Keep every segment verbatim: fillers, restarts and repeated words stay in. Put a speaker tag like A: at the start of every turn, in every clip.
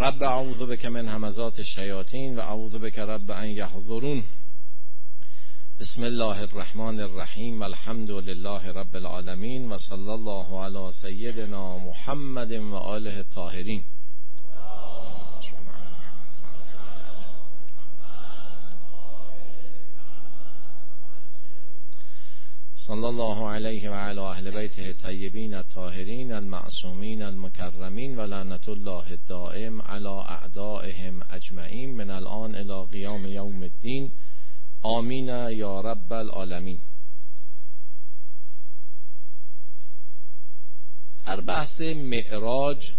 A: رب اعوذ بک من همزات الشیاطین و اعوذ بک رب ان یحضرون. بسم الله الرحمن الرحیم والحمد لله رب العالمین و صلی الله علی سیدنا محمد و آله الطاهرین. صلی الله علیه و علی اهل بیته الطیبین الطاهرین المعصومین المکرمین و لعنت الله الدائم علی اعدائهم اجمعین من الان الی قیام یوم الدین. آمین یا رب العالمین. در بحث معراج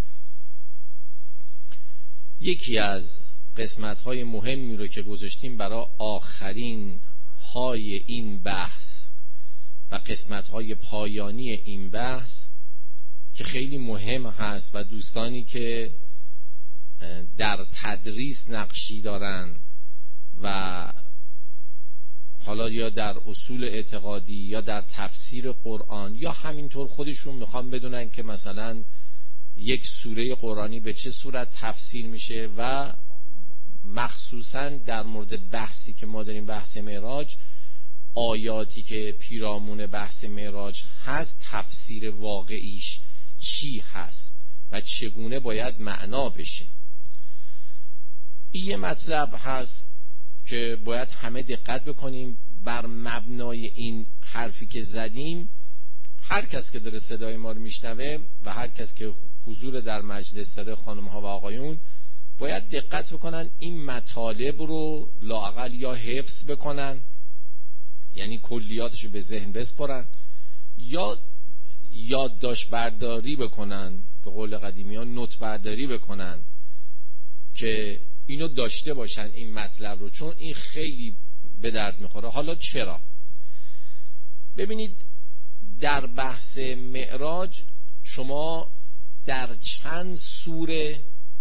A: یکی از قسمت‌های مهمی رو که گذاشتیم برای آخرین های این بحث و قسمت‌های پایانی این بحث که خیلی مهم هست و دوستانی که در تدریس نقشی دارن و حالا یا در اصول اعتقادی یا در تفسیر قرآن یا همینطور خودشون میخوان بدونن که مثلا یک سوره قرآنی به چه صورت تفسیر میشه و مخصوصا در مورد بحثی که ما داریم بحث معراج، آیاتی که پیرامون بحث معراج هست تفسیر واقعیش چی هست و چگونه باید معنا بشه. این یه مطلب هست که باید همه دقت بکنیم. بر مبنای این حرفی که زدیم هر کس که داره صدای ما رو میشنوه و هر کس که حضور در مجلس داره، خانم ها و آقایون، باید دقت بکنن این مطالب رو لااقل یا حفظ بکنن، یعنی کلیاتشو به ذهن بسپارن، یا یادداشت برداری بکنن، به قول قدیمی ها نوت برداری بکنن که اینو داشته باشن این مطلب رو، چون این خیلی به درد میخوره. حالا چرا؟ ببینید در بحث معراج شما در چند سوره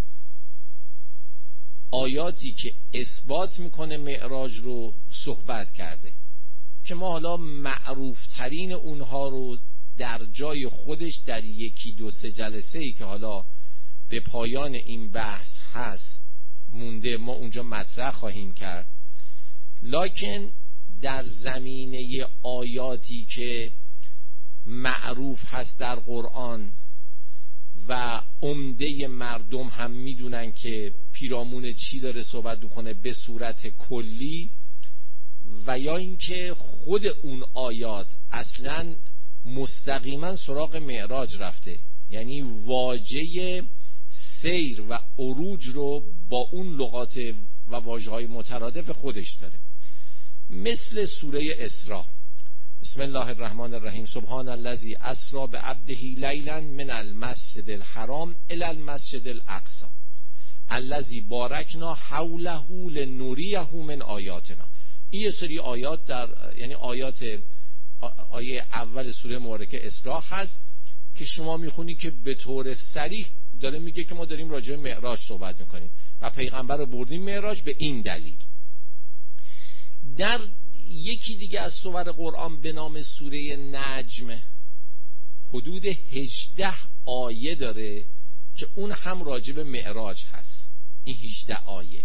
A: آیاتی که اثبات میکنه معراج رو صحبت کرده که ما حالا معروف ترین اونها رو در جای خودش در یکی دو سه جلسه ای که حالا به پایان این بحث هست مونده ما اونجا مطرح خواهیم کرد. لکن در زمینه آیاتی که معروف هست در قرآن و عمده مردم هم میدونن که پیرامون چی داره صحبت میکنه به صورت کلی، و یا اینکه خود اون آیات اصلا مستقیما سراغ معراج رفته، یعنی واژه سیر و عروج رو با اون لغات و واژه‌های مترادف خودش داره. مثل سوره اسراء، بسم الله الرحمن الرحیم، سبحان الذی اسری بعبده لیلا من المسجد الحرام الی المسجد الاقصی الذی بارکنا حوله لنریه من آیاتنا. این یه سری آیات در یعنی آیات آیه اول سوره مبارکه اسراء هست که شما میخونی که به طور صریح داره میگه که ما داریم راجع به معراج صحبت میکنیم و پیغمبر رو بردیم معراج به این دلیل. در یکی دیگه از سور قرآن به نام سوره نجم حدود هجده آیه داره که اون هم راجع به معراج هست. این هجده آیه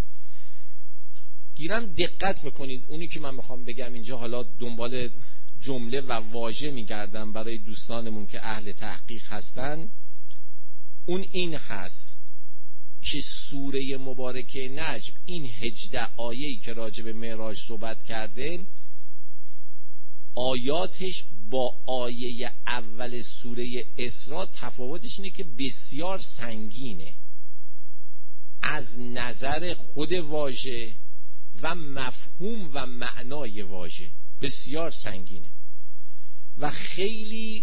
A: گیرم دقت بکنید. اونی که من میخوام بگم اینجا، حالا دنبال جمله و واژه میگردم برای دوستانمون که اهل تحقیق هستن، اون این هست که سوره مبارکه نجم این هجده آیه‌ای که راجع به معراج صحبت کرده آیاتش با آیه اول سوره اسراء تفاوتش اینه که بسیار سنگینه از نظر خود واژه و مفهوم و معنای واژه، بسیار سنگینه و خیلی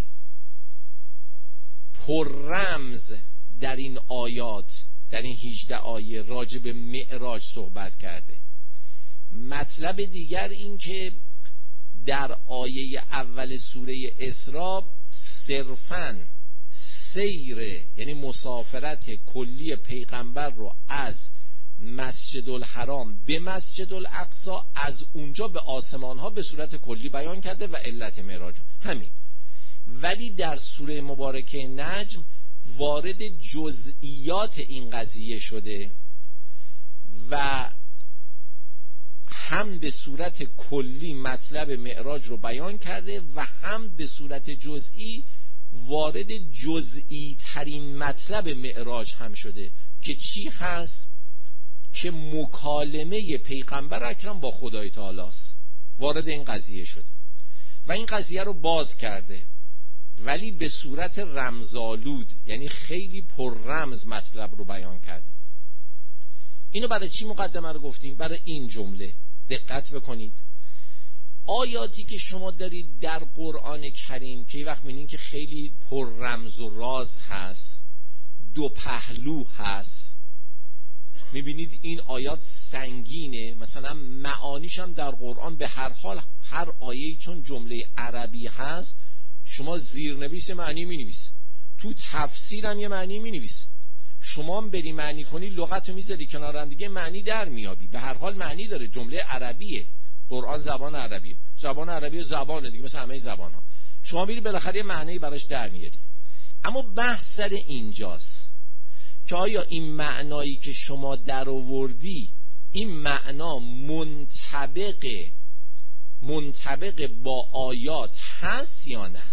A: پر رمز در این آیات، در این هجده آیه راجع به معراج صحبت کرده. مطلب دیگر این که در آیه اول سوره اسراء صرفاً سیر یعنی مسافرت کلی پیغمبر رو از مسجد الحرام به مسجد الاقصی از اونجا به آسمان ها به صورت کلی بیان کرده و علت معراج همین. ولی در سوره مبارکه نجم وارد جزئیات این قضیه شده و هم به صورت کلی مطلب معراج رو بیان کرده و هم به صورت جزئی وارد جزئی ترین مطلب معراج هم شده که چی هست؟ که مکالمه پیغمبر اکرم با خدای تعالی است. وارد این قضیه شده و این قضیه رو باز کرده، ولی به صورت رمزآلود، یعنی خیلی پر رمز مطلب رو بیان کرده. اینو برای چی مقدمه رو گفتیم؟ برای این جمله دقت بکنید. آیاتی که شما دارید در قرآن کریم که یه وقت می‌بینید که خیلی پر رمز و راز هست، دو پهلو هست، می‌بینید این آیات سنگینه، مثلا معانیش هم در قرآن به هر حال هر آیه‌ای چون جمله عربی هست شما زیرنویس معنی می‌نویسید، تو تفسیر هم یه معنی می‌نویسید، شما هم بری معنی کنی لغت رو میذاری کنار هم دیگه معنی در میابی. به هر حال معنی داره، جمله عربیه، قرآن زبان عربیه، زبان عربیه زبانه دیگه مثل همه زبان ها، شما میری بالاخره یه معنی براش در میاری. اما بحث سر اینجاست که آیا این معنایی که شما در آوردی این معنا منطبق منطبق با آیات هست یا نه؟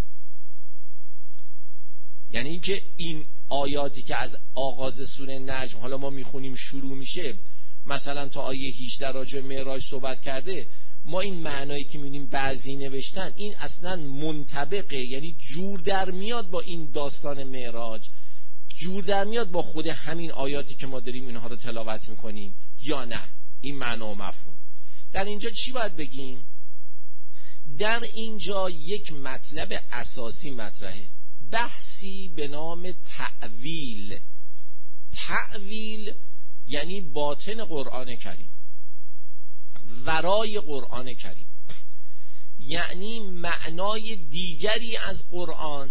A: یعنی اینکه این آیاتی که از آغاز سوره نجم حالا ما میخونیم شروع میشه، مثلا تا آیه هجده راجع به معراج صحبت کرده، ما این معنایی که میبینیم بعضی نوشتن این اصلا منطبقه، یعنی جور در میاد با این داستان معراج، جور در میاد با خود همین آیاتی که ما داریم اینها رو تلاوت میکنیم یا نه؟ این معنا و مفهوم در اینجا چی باید بگیم؟ در اینجا یک مطلب اساسی مطرحه، بحثی به نام تأویل. تأویل یعنی باطن قرآن کریم، ورای قرآن کریم، یعنی معنای دیگری از قرآن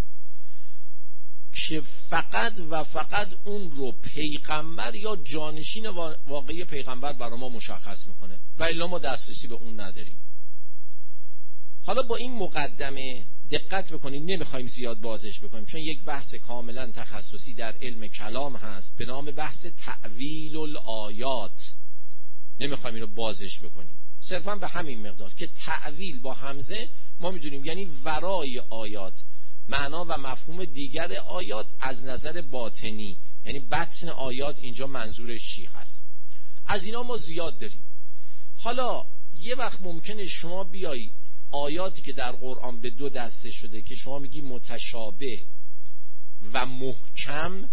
A: که فقط و فقط اون رو پیغمبر یا جانشین واقعی پیغمبر برای ما مشخص میکنه و الا ما دسترسی به اون نداریم. حالا با این مقدمه دقت بکنید، نمیخوایم زیاد بازش بکنیم چون یک بحث کاملا تخصصی در علم کلام هست به نام بحث تأویل الآیات، نمیخوایم اینو بازش بکنیم، صرفا به همین مقدار که تأویل با همزه ما میدونیم یعنی ورای آیات، معنا و مفهوم دیگر آیات از نظر باطنی، یعنی بطن آیات اینجا منظورش چی هست. از اینا ما زیاد داریم. حالا یه وقت ممکنه شما بیایی آیاتی که در قرآن به دو دسته شده که شما میگی متشابه و محکم،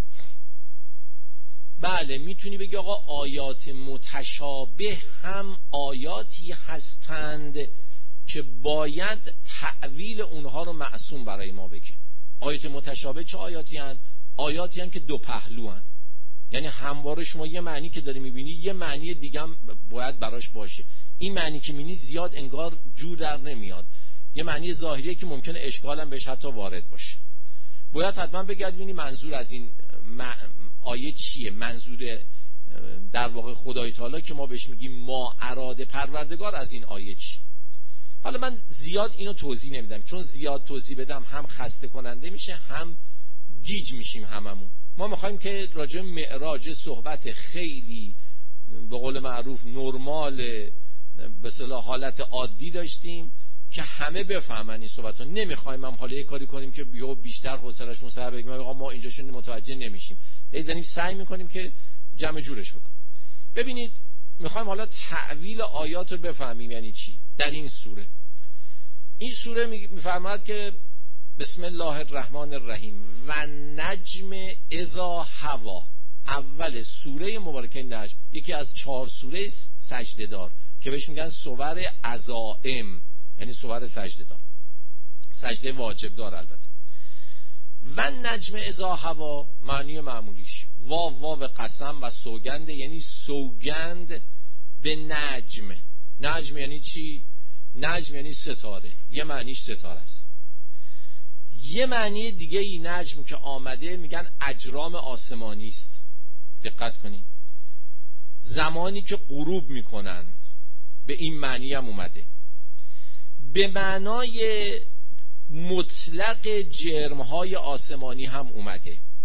A: بله میتونی بگی آقا آیات متشابه هم آیاتی هستند که باید تأویل اونها رو معصوم برای ما بگه. آیات متشابه چه آیاتی هستند؟ آیاتی هستند که دو پهلو هستند، یعنی همواره شما یه معنی که داری میبینی یه معنی دیگه هم باید براش باشه، این معنی که میبینی زیاد انگار جور در نمیاد، یه معنی ظاهریه که ممکنه اشکال هم بهش حتی وارد باشه، باید حتما بگرد ببینی منظور از این آیه چیه، منظور در واقع خدای تعالی که ما بهش میگیم ما اراده پروردگار از این آیه چی. حالا من زیاد اینو توضیح نمیدم چون زیاد توضیح بدم هم خسته کننده میشه هم گیج میشیم هممون. ما میخوایم که راجع به معراج صحبت خیلی به قول معروف نرمال به اصطلاح حالت عادی داشتیم که همه بفهمن این صحبت رو. نمیخوایم هم حالا یه کاری کنیم که بیو بیشتر حوصله‌شون سر بگیم آقا ما اینجاشون متوجه نمیشیم، داریم سعی میکنیم که جمع جورش بکنیم. ببینید میخوایم حالا تأویل آیات رو بفهمیم یعنی چی. در این سوره این سوره میفرماید که بسم الله الرحمن الرحیم و نجم اذا هوا، اول سوره مبارکه نجم، یکی از چهار سوره سجده دار که بهش میگن سور عزائم، یعنی سور سجده دار، سجده واجب دار. البته و نجم اذا هوا معنی معمولیش واو واو قسم و سوگند، یعنی سوگند به نجم. نجم یعنی چی؟ نجم یعنی ستاره، یه معنیش ستاره است. یه معنی دیگه ای نجم که آمده میگن اجرام آسمانی است. دقت کنین، زمانی که غروب میکنن، به این معنی هم اومده. به معنای مطلق جرمهای آسمانی هم اومده.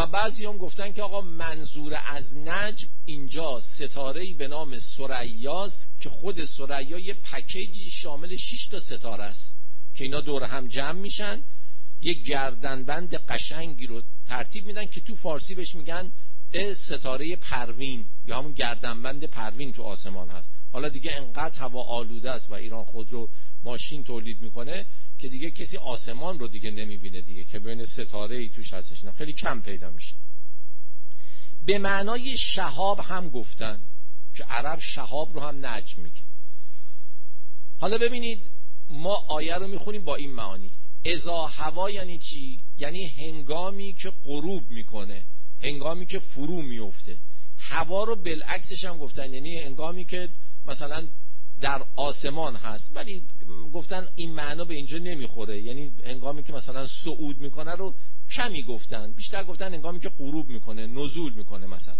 A: و بعضی هم گفتن که آقا منظور از نجم اینجا ستاره‌ای به نام ثریاست که خود ثریا یه پکیجی شامل شش تا ستاره است که اینا دور هم جمع میشن، یه گردنبند قشنگی رو ترتیب میدن که تو فارسی بهش میگن ستاره پروین یا همون گردنبند پروین تو آسمان هست. حالا دیگه انقدر هوا آلوده است و ایران خودرو ماشین تولید میکنه که دیگه کسی آسمان رو دیگه نمیبینه دیگه که بین ستاره ای توش هستش، نه خیلی کم پیدا میشه. به معنای شهاب هم گفتن که عرب شهاب رو هم نجم میگه. حالا ببینید ما آیه رو میخونیم با این معانی. اذا هوا یعنی چی؟ یعنی هنگامی که غروب میکنه، هنگامی که فرو میفته. هوا رو بالعکسش هم گفتن، یعنی هنگامی که مثلا در آسمان هست، ولی گفتن این معنا به اینجا نمیخوره، یعنی هنگامی که مثلا صعود میکنه رو کمی گفتن، بیشتر گفتن هنگامی که غروب میکنه، نزول میکنه، مثلا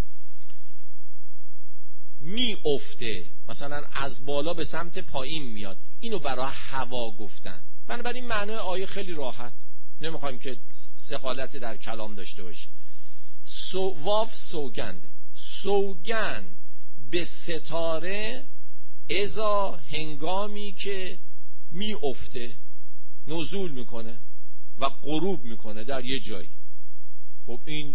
A: میافته، مثلا از بالا به سمت پایین میاد، اینو برای هوا گفتن. بنابراین معنای آیه خیلی راحت، نمیخوایم که سقالت در کلام داشته باشه. سو واف سوگنده، سوگند به ستاره ازا هنگامی که می افته، نزول میکنه و غروب میکنه در یه جایی. خب این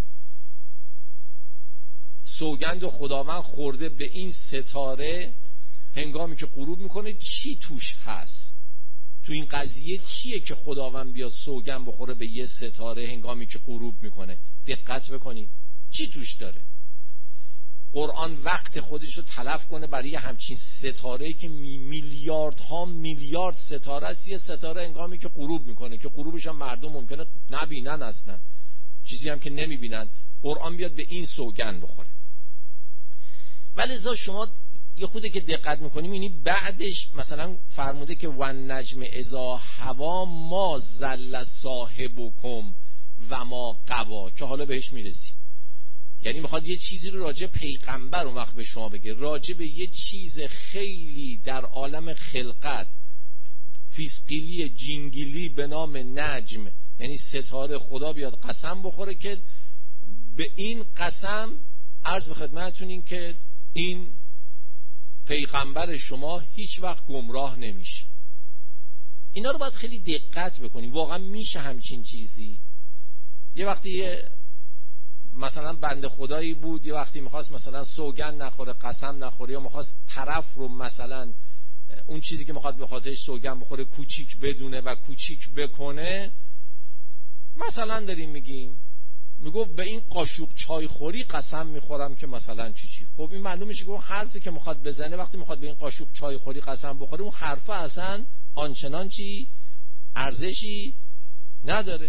A: سوگند خداوند خورده به این ستاره هنگامی که غروب میکنه. چی توش هست؟ تو این قضیه چیه که خداوند بیاد سوگند بخوره به یه ستاره هنگامی که غروب میکنه؟ دقت بکنید چی توش داره. قرآن وقت خودش رو تلف کنه برای همچین ستاره‌ای که می میلیاردها میلیارد ستاره است، یه ستاره هنگامی که غروب میکنه که غروبش هم مردم ممکنه نبینن، اصلا چیزی هم که نمیبینن، قرآن بیاد به این سوگند بخوره. ولی ازا شما یه خوده که دقت میکنیم یعنی بعدش مثلا فرموده که ون نجم اذا هوا ما زل صاحبکم و ما غوا، که حالا بهش میرسی. یعنی میخواد یه چیزی رو راجع پیغمبر اون وقت به شما بگه، راجع به یه چیز خیلی در عالم خلقت فیسقیلی جینگیلی به نام نجم، یعنی ستاره، خدا بیاد قسم بخوره که به این قسم عرض به خدمتتون این که این پیغمبر شما هیچ وقت گمراه نمیشه. اینا رو باید خیلی دقت بکنیم. واقعا میشه همچین چیزی؟ یه وقتی یه مثلا بنده خدایی بود، یه وقتی میخواست مثلا سوگند نخوره، قسم نخوره، یا میخواست طرف رو مثلا اون چیزی که میخواد به خاطرش سوگند بخوره کوچیک بدونه و کوچیک بکنه. مثلا داریم میگیم میگفت به این قاشق چای خوری قسم میخورم که مثلا چی چی. خب این معلومه میشه که اون حرفی که میخواد بزنه وقتی میخواد به این قاشق چای خوری قسم بخوره، اون حرفه اصلا آنچنان چی ارزشی نداره.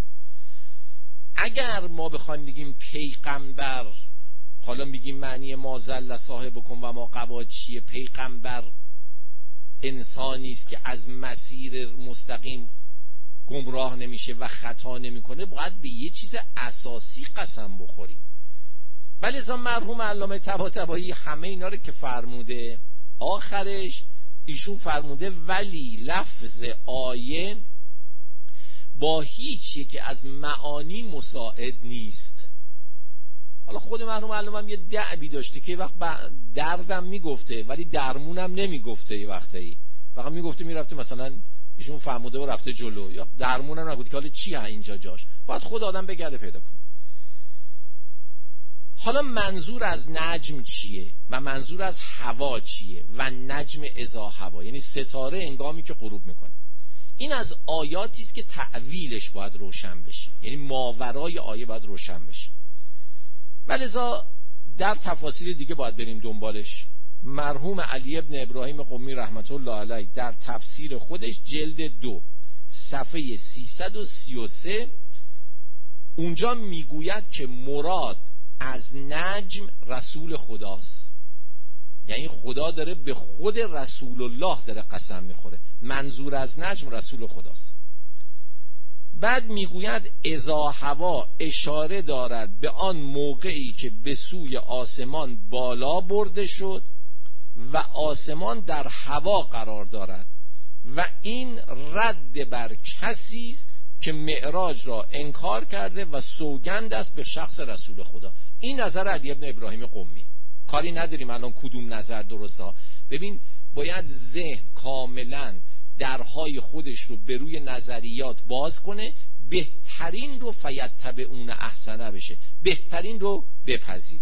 A: اگر ما بخوایم بگیم پیغمبر، حالا میگیم معنی ما زل صاحبکم و ما غوا چیه، پیغمبر انسانی است که از مسیر مستقیم گمراه نمیشه و خطا نمیکنه، باید به یه چیز اساسی قسم بخوریم. ولی از مرحوم علامه طباطبایی همه اینا رو که فرموده، آخرش ایشون فرموده ولی لفظ آیه با هیچ یکی از معانی مساعد نیست. حالا خود مرحوم علامه هم یه دعبی داشته که وقت دردم میگفته ولی درمونم نمیگفته، یه وقتایی فقط میگفته میرفته مثلا ایشون فرموده و رفته جلو، یا درمونم نگفته که حالا چی ها اینجا جاش، باید خود آدم بگرده پیدا کنه. حالا منظور از نجم چیه و منظور از هوا چیه و نجم اذا هوا، یعنی ستاره هنگامی که غروب میکنه. این از آیاتی است که تعویلش باید روشن بشه، یعنی ماورای آیه باید روشن بشه. ولذا در تفاسیر دیگه باید بریم دنبالش. مرحوم علی ابن ابراهیم قمی رحمت الله علیه در تفسیر خودش جلد دو صفحه سیصد و سی و سه اونجا میگوید که مراد از نجم رسول خداست، یعنی خدا داره به خود رسول الله داره قسم میخوره، منظور از نجم رسول خداست. بعد میگوید اذا هوا اشاره دارد به آن موقعی که به سوی آسمان بالا برده شد و آسمان در هوا قرار دارد و این رد بر کسی است که معراج را انکار کرده و سوگند است به شخص رسول خدا. این نظر علی ابن ابراهیم قمی. کاری نداریم الان کدوم نظر درسته ها. ببین باید ذهن کاملا درهای خودش رو به روی نظریات باز کنه، بهترین رو فیتبعون احسنه بشه، بهترین رو بپذیره.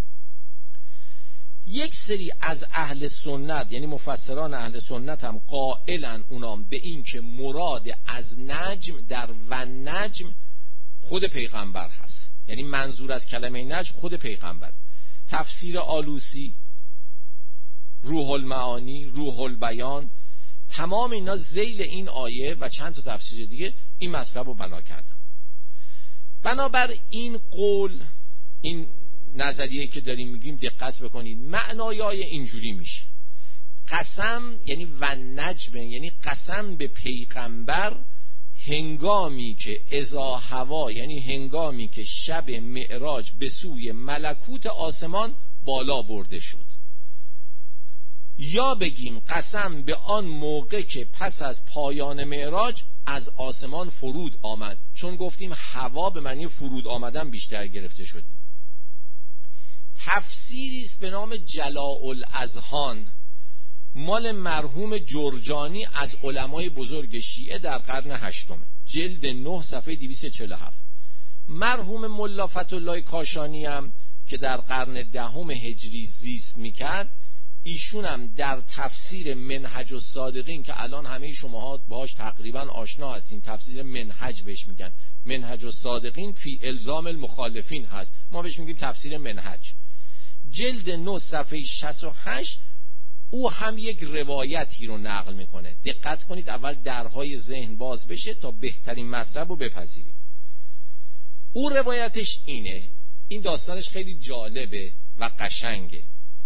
A: یک سری از اهل سنت یعنی مفسران اهل سنت هم قائلن اونام به این که مراد از نجم در و نجم خود پیغمبر هست، یعنی منظور از کلمه نجم خود پیغمبر. تفسیر آلوسی، روح المعانی، روح البیان، تمام اینا ذیل این آیه و چند تا تفسیر دیگه این مطلب رو بنا کردن. بنابر این قول، این نظریه که داریم میگیم دقت بکنید، معنای اینجوری میشه: قسم یعنی و نجم، یعنی قسم به پیغمبر هنگامی که اذا هوا، یعنی هنگامی که شب معراج به سوی ملکوت آسمان بالا برده شد. یا بگیم قسم به آن موقع که پس از پایان معراج از آسمان فرود آمد، چون گفتیم هوا به معنی فرود آمدن بیشتر گرفته شده. تفسیری است به نام جلاء الاذهان مال مرحوم جرجانی از علمای بزرگ شیعه در قرن هشتم، جلد نه صفحه دویست و چهل و هفت. مرحوم ملا فتح‌الله کاشانی هم که در قرن دهم هجری زیست میکرد، ایشون هم در تفسیر منهج الصادقین که الان همه شماها باهاش تقریبا آشنا هستین، تفسیر منهج بهش میگن، منهج الصادقین فی الزام المخالفین هست، ما بهش میگیم تفسیر منهج، جلد نه صفحه شصت و هشت. او هم یک روایتی رو نقل میکنه. دقت کنید، اول درهای ذهن باز بشه تا بهترین مطلب رو بپذیریم. او روایتش اینه، این داستانش خیلی جالبه و قشنگه.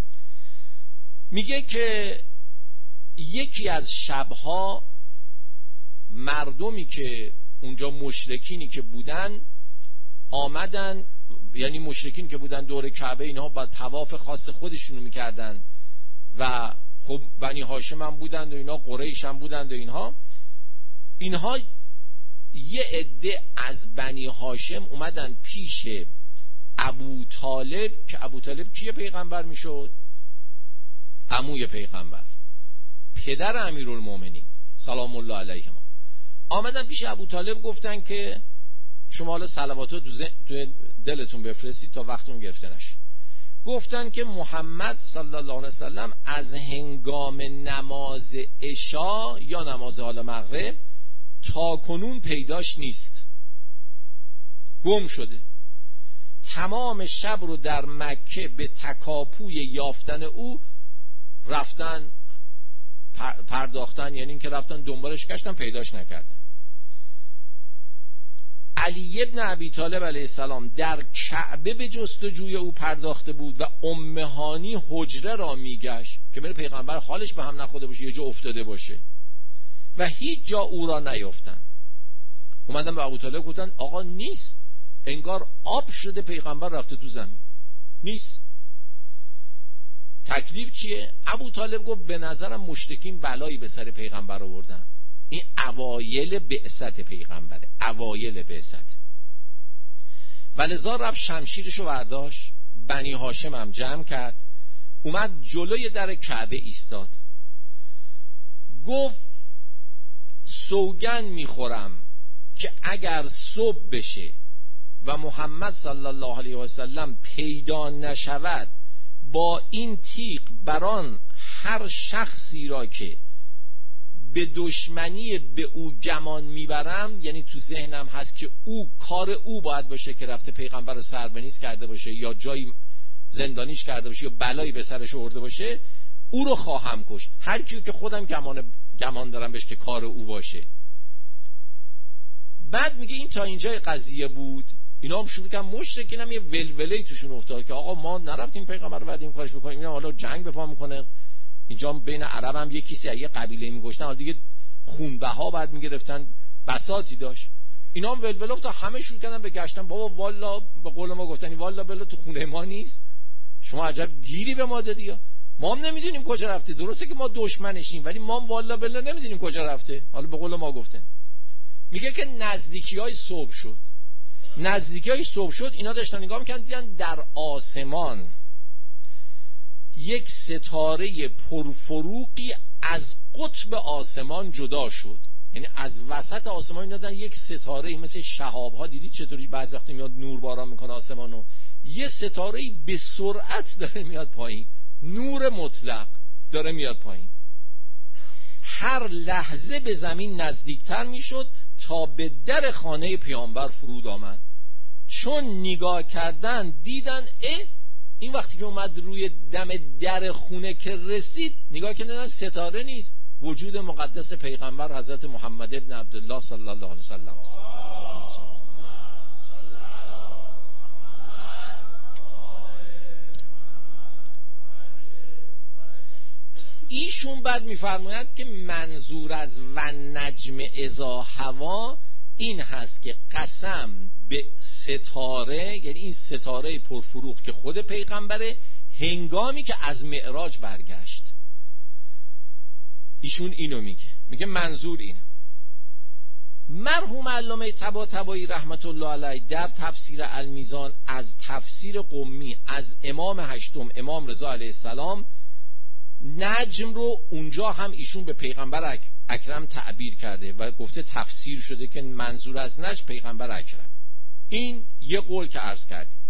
A: میگه که یکی از شبها مردمی که اونجا مشرکینی که بودن آمدن، یعنی مشرکین که بودن دور کعبه، اینها با طواف خاص خودشونو میکردن و خب بنی هاشم هم بودند و اینا، قریش هم بودند و اینها اینها یه عده از بنی هاشم اومدن پیش ابو طالب که ابو طالب کیه پیغمبر میشد؟ عموی پیغمبر، پدر امیرالمومنین سلام الله علیهما. آمدن پیش ابو طالب گفتن که شما حالا صلواتو تو دلتون بفرستید تا وقتون گرفته نشه. گفتن که محمد صلی الله علیه وسلم از هنگام نماز عشا یا نماز حال مغرب تا کنون پیداش نیست، گم شده. تمام شب رو در مکه به تکاپوی یافتن او رفتن پرداختن، یعنی این که رفتن دنبالش گشتن پیداش نکردن. علی ابن ابی طالب علیه السلام در کعبه به جستجوی او پرداخته بود و ام هانی حجره را میگشت که بره پیغمبر حالش به هم نخورده باشه، یه جا افتاده باشه، و هیچ جا او را نیافتن. اومدن به ابو طالب گفتن آقا نیست، انگار آب شده پیغمبر رفته تو زمین، نیست. تکلیف چیه؟ ابو طالب گفت به نظرم مشرکین بلایی به سر پیغمبر آوردن. این اوایل بعثت پیغمبره، اوایل بعثت. ولذا رفت شمشیرشو برداشت، بنی هاشم هم جمع کرد، اومد جلوی در کعبه ایستاد، گفت سوگن میخورم که اگر صبح بشه و محمد صلی الله علیه و سلم پیدا نشود، با این تیغ بران هر شخصی را که به دشمنی به او گمان میبرم، یعنی تو ذهنم هست که او کار او باید باشه که رفته پیغمبر رو سربنیز کرده باشه یا جایی زندانیش کرده باشه یا بلایی به سرش آورده باشه، او رو خواهم کشت، هر کیو که خودم گمان گمان دارم بهش که کار او باشه. بعد میگه این تا اینجای قضیه بود. اینا هم شروع کردن، مشرکین هم یه ولوله‌ای توشون افتاد که آقا ما نرفتیم پیغمبر رو بعد این کارش بکنیم، اینا حالا جنگ به پا میکنه. اینجا بین عرب هم یه کسی یه قبیله میگشتن، حالا دیگه خونبها بعد میگرفتن، بساطی داشت. اینا هم ولوله تا همه شروع کردن به گشتن. بابا والا به قول ما گفتنی والا بلا تو خونه ما نیست، شما عجب گیری به ما دادی، ما هم نمیدونیم کجا رفته. درسته که ما دشمنشیم ولی ما هم والا بلا نمیدونیم کجا رفته، حالا به قول ما گفتن. میگه که نزدیکی های صبح شد. نزدیکی های صبح شد اینا داشتن نگاه میکنن، دیدن در آسمان یک ستاره پرفروغی از قطب آسمان جدا شد. یعنی از وسط آسمان اینا دیدن یک ستاره مثل شهاب ها، دیدید چطوری بعضی وقت میاد نور باران میکنه آسمانو، یه ستاره به سرعت داره میاد پایین، نور مطلق داره میاد پایین، هر لحظه به زمین نزدیکتر میشد تا به در خانه پیامبر فرود آمد. چون نگاه کردن دیدن اه این وقتی که اومد روی دم در خونه که رسید، نگاه کردن ستاره نیست، وجود مقدس پیغمبر حضرت محمد ابن عبدالله صلی الله علیه وسلم. ایشون بعد میفرماید که منظور از و نجم اذا هوا این هست که قسم به ستاره، یعنی این ستاره پرفروغ که خود پیغمبره، هنگامی که از معراج برگشت. ایشون اینو میگه، میگه منظور اینه. مرحوم علامه طباطبایی رحمت الله علیه در تفسیر المیزان از تفسیر قمی از امام هشتم امام رضا علیه السلام نجم رو اونجا هم ایشون به پیغمبر اک... اکرم تعبیر کرده و گفته تفسیر شده که منظور از نجم پیغمبر اکرم. این یه قول که عرض کردیم.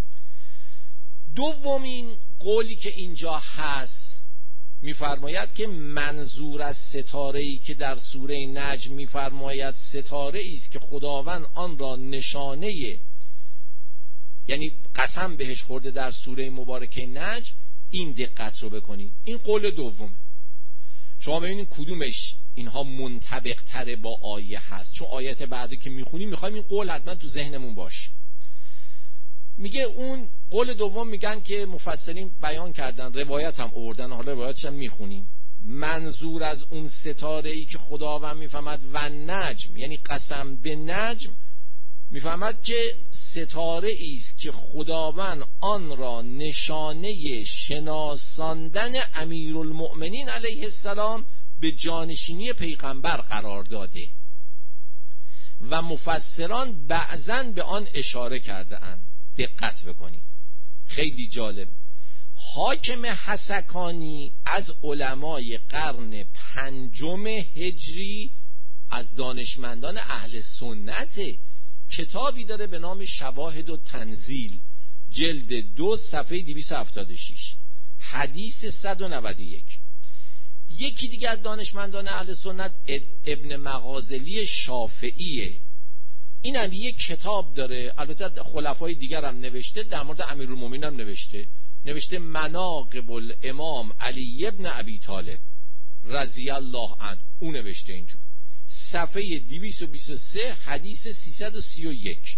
A: دومین قولی که اینجا هست میفرماید که منظور از ستاره‌ای که در سوره نجم میفرماید ستاره‌ای است که خداوند آن را نشانه، یعنی قسم بهش خورده در سوره مبارکه نجم. این دقت رو بکنید، این قول دومه. شما ببینید کدومش اینها منطبق تره با آیه هست، چون آیت بعدی که میخونیم میخوایم این قول حتما تو ذهنمون باشه. میگه اون قول دوم میگن که مفسرین بیان کردن، روایت هم آوردن، حالا روایتش هم میخونیم. منظور از اون ستاره‌ای که خداوند میفهمد و نجم، یعنی قسم به نجم، میفهمد که ستاره ایست که خداوند آن را نشانه شناساندن امیرالمؤمنین علیه السلام به جانشینی پیغمبر قرار داده و مفسران بعضاً به آن اشاره کرده اند. دقت بکنید، خیلی جالب. حاکم حسکانی از علمای قرن پنجم هجری، از دانشمندان اهل سنت، کتابی داره به نام شواهد و تنزیل، جلد دو صفحه دویست و هفتاد و شش، حدیث صد و نود و یک. یکی دیگه از دانشمندان اهل سنت ابن مغازلی شافعیه. این هم یک کتاب داره، البته خلفای دیگر هم نوشته، در مورد امیرالمومنین هم نوشته، نوشته مناقب الامام علی ابن ابی طالب رضی الله عنه. اون نوشته اینجور، صفحه دویست و بیست و سه، حدیث سیصد و سی و یک.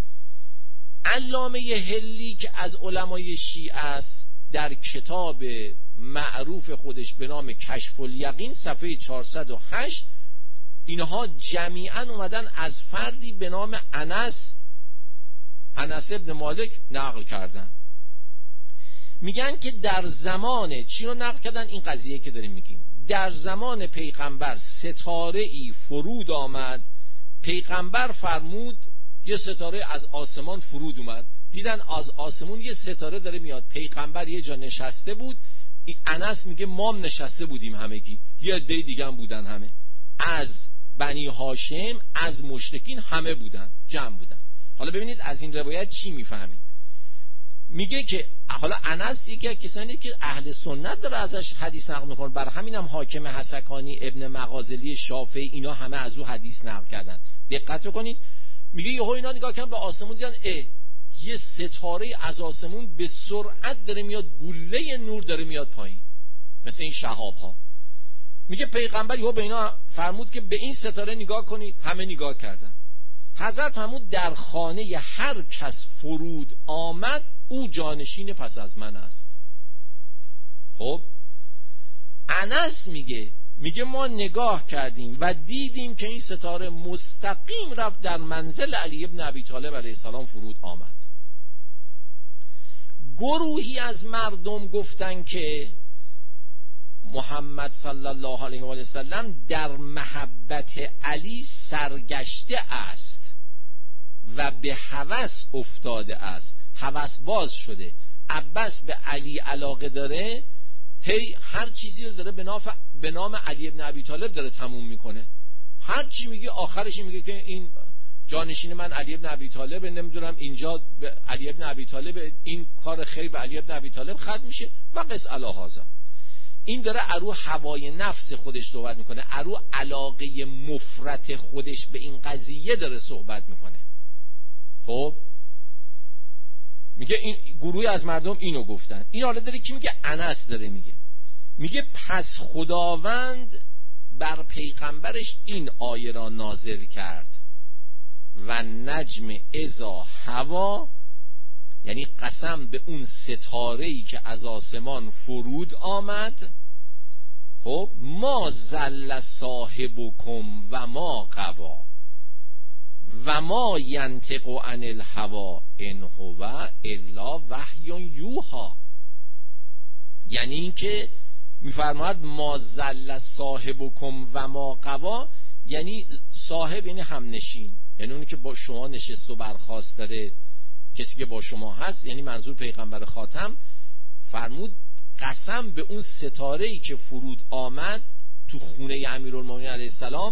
A: علامه هلی که از علمای شیعه است، در کتاب معروف خودش به نام کشف الیقین صفحه چهارصد و هشت، اینها جمیعا اومدن از فردی به نام انس انس ابن مالک نقل کردن. میگن که در زمان چی رو نقل کردن؟ این قضیه که داریم میگیم، در زمان پیغمبر ستاره ای فرود آمد، پیغمبر فرمود، یه ستاره از آسمان فرود اومد، دیدن از آسمون یه ستاره داره میاد، پیغمبر یه جا نشسته بود. انس میگه مام نشسته بودیم همگی، یه عده دیگه هم بودن، همه از بنی هاشم، از مشرکین همه بودن، جمع بودن. حالا ببینید از این روایت چی میفهمیم. میگه که حالا انس یکی از کسانی که اهل سنت داره ازش حدیث نقل میکنه، بر همین هم حاکم حسکانی، ابن مغازلی شافعی، اینا همه از او حدیث نقل کردن. دقت بکنید، میگه یهو اینا نگاه کردن به آسمون، دیدن اه یه ستاره از آسمون به سرعت داره میاد، گله نور داره میاد پایین مثل این شهاب ها. میگه پیغمبر یهو به اینا فرمود که به این ستاره نگاه کنید، همه نگاه کردن. حضرت فرمود در خانه هر کس فرود آمد او جانشین پس از من است. خب انس میگه میگه ما نگاه کردیم و دیدیم که این ستاره مستقیم رفت در منزل علی ابن ابی طالب علیه السلام فرود آمد. گروهی از مردم گفتن که محمد صلی الله علیه و سلم در محبت علی سرگشته است و به هوس افتاده است، هوس باز شده. عباس به علی علاقه داره، هی هر چیزی رو داره به نام به نام علی ابن ابی طالب داره تموم میکنه. هر چی میگه آخرش میگه که این جانشین من علی ابن ابی طالب، نمیدونم اینجا به علی ابن ابی طالب، این کار خیر به علی ابن ابی طالب ختم میشه و قص علی هذا. این داره ارو هوای نفس خودش صحبت میکنه، ارو علاقه مفرط خودش به این قضیه داره صحبت میکنه. خب میگه این گروهی از مردم اینو گفتن. این حالا داره کی میگه؟ انس داره میگه. میگه پس خداوند بر پیغمبرش این آیه را نازل کرد و نجم اذا هوا، یعنی قسم به اون ستاره‌ای که از آسمان فرود آمد. خب ما زل صاحبکم و ما غوا و ما ینطق عن الهوا ان هو الا وحی یوحی. یعنی این که میفرماید ما زل صاحبکم و ما غوا، یعنی صاحب یعنی همنشین، یعنی اونی که با شما نشست و برخاست داره، کسی که با شما هست، یعنی منظور پیغمبر خاتم. فرمود قسم به اون ستاره‌ای که فرود آمد تو خونه امیرالمومنین علیه السلام،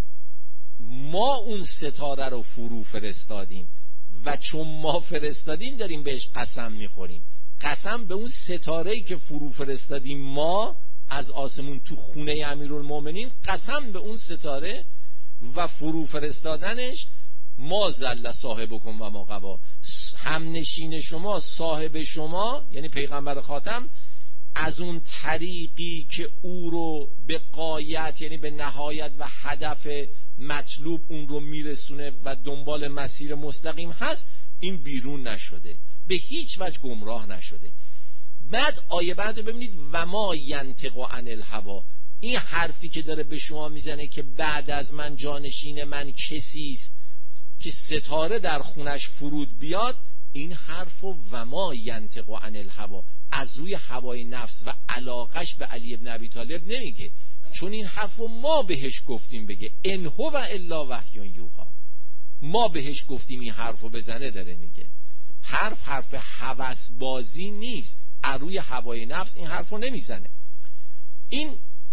A: ما اون ستاره رو فرو فرستادیم و چون ما فرستادیم داریم بهش قسم میخوریم. قسم به اون ستاره‌ای که فرو فرستادیم ما از آسمون تو خونه امیرالمومنین، قسم به اون ستاره و فرو فرستادنش. ما زل صاحبکم و ما غوا، همنشین شما، صاحب شما یعنی پیغمبر خاتم، از اون طریقی که او رو به غایت یعنی به نهایت و هدف مطلوب اون رو میرسونه و دنبال مسیر مستقیم هست، این بیرون نشده، به هیچ وجه گمراه نشده. بعد آیه بعد ببینید و ما ینطق عن الهوا، این حرفی که داره به شما میزنه که بعد از من جانشین من کسی است که ستاره در خونش فرود بیاد، این حرف و ما ینطق عن الهوا از روی هوای نفس و علاقش به علی ابن ابی طالب نمیگه، چون این حرف ما بهش گفتیم بگه ان هو الا وحی یوحی، ما بهش گفتیم این حرفو بزنه داره میگه. حرف حرف هوس بازی نیست، از روی هوای نفس این حرفو نمیزنه. این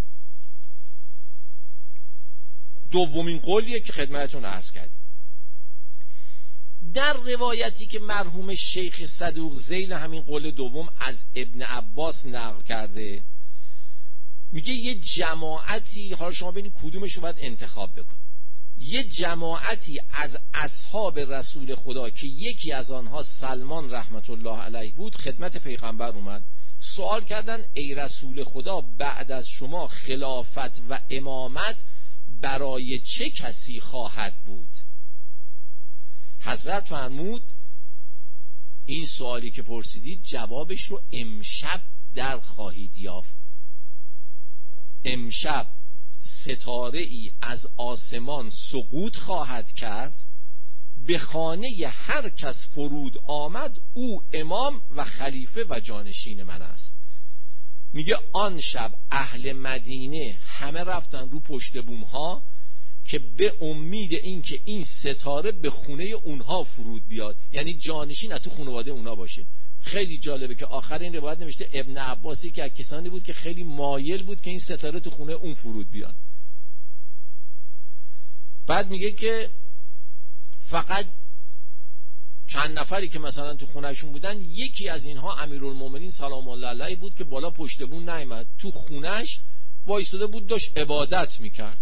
A: دومین قولیه که خدمتتون عرض کردیم. در روایتی که مرحوم شیخ صدوق ذیل همین قول دوم از ابن عباس نقل کرده، میگه یه جماعتی، حالا شما ببینید کدومش رو باید انتخاب بکنید، یه جماعتی از اصحاب رسول خدا که یکی از آنها سلمان رحمت الله علیه بود، خدمت پیغمبر اومد، سوال کردن ای رسول خدا بعد از شما خلافت و امامت برای چه کسی خواهد بود؟ حضرت فرمود این سوالی که پرسیدید جوابش رو امشب در خواهید یافت. امشب ستاره ای از آسمان سقوط خواهد کرد، به خانه هر کس فرود آمد او امام و خلیفه و جانشین من است. میگه آن شب اهل مدینه همه رفتن رو پشت بوم ها که به امید این که این ستاره به خونه اونها فرود بیاد، یعنی جانشین از تو خانواده اونها باشه. خیلی جالبه که آخر این روایت نوشته ابن عباسی که از کسانی بود که خیلی مایل بود که این ستاره تو خونه اون فرود بیاد. بعد میگه که فقط چند نفری که مثلا تو خونهشون بودن، یکی از اینها امیرالمومنین سلام الله علیه بود که بالا پشت بون نیامد، تو خونهش وایساده بود داشت عبادت میکرد.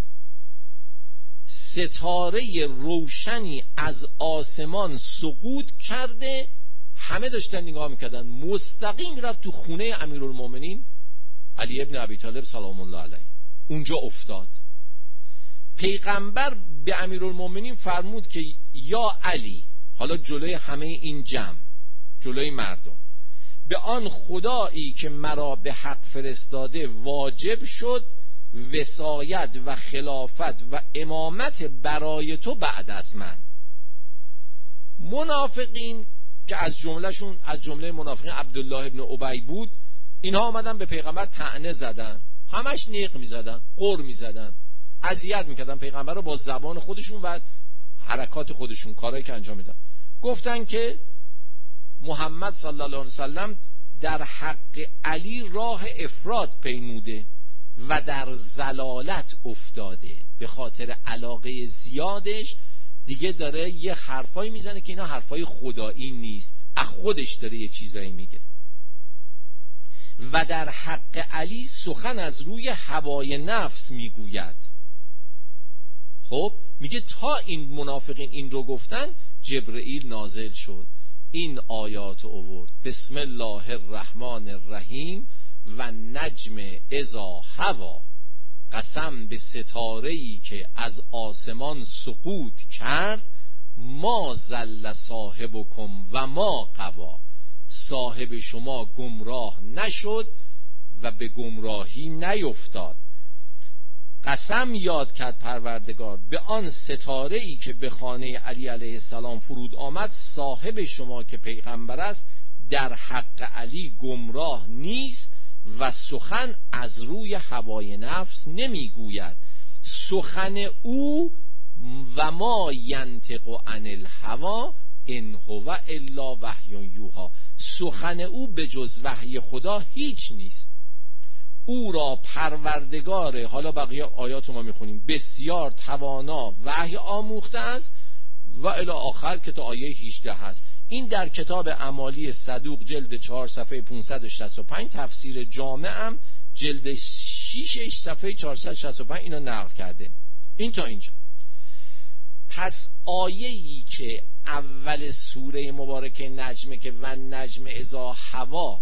A: ستاره روشنی از آسمان سقوط کرده، همه داشتن نگاه میکردن، مستقیم رفت تو خونه امیرالمومنین علی ابن ابی طالب سلام الله علیه، اونجا افتاد. پیغمبر به امیرالمومنین فرمود که یا علی، حالا جلوی همه این جمع، جلوی مردم، به آن خدایی که مرا به حق فرستاده واجب شد وصایت و خلافت و امامت برای تو بعد از من. منافقین که از جملهشون از جمله منافقین عبدالله ابن ابی بود، اینها آمدن به پیغمبر طعنه زدن. همش نیق میزدن، قر میزدن، اذیت میکردن پیغمبر رو با زبان خودشون و حرکات خودشون، کارهایی که انجام میدن. گفتن که محمد صلی الله علیه وسلم در حق علی راه افراط پیموده و در ضلالت افتاده، به خاطر علاقه زیادش دیگه داره یه حرفایی میزنه که اینا حرفای خدایی نیست، از خودش داره یه چیزایی میگه. و در حق علی سخن از روی هوای نفس میگوید. خب میگه تا این منافقین این رو گفتن، جبرئیل نازل شد، این آیات اوورد: بسم الله الرحمن الرحیم و نجم اذا هوا، قسم به ستاره‌ای که از آسمان سقوط کرد، ما ضل صاحبکم و ما غوا، صاحب شما گمراه نشد و به گمراهی نیفتاد. قسم یاد کرد پروردگار به آن ستاره‌ای که به خانه علی علیه السلام فرود آمد، صاحب شما که پیغمبر است در حق علی گمراه نیست و سخن از روی هوای نفس نمیگوید. سخن او و ما ینطق عن الهوا ان هو الا وحی یوحی، سخن او به جز وحی خدا هیچ نیست. او را پروردگار، حالا بقیه آیات ما میخونیم، بسیار توانا وحی آموخته است و الی آخر که تا آیه هجده هست. این در کتاب اعمالی صدوق جلد چهار صفحه پانصد و شصت و پنج، تفسیر جامعم جلد شش صفحه چهارصد و شصت و پنج اینو نقل کرده. این تا اینجا. پس آیه‌ای که اول سوره مبارکه نجمه که و نجم اذا هوا،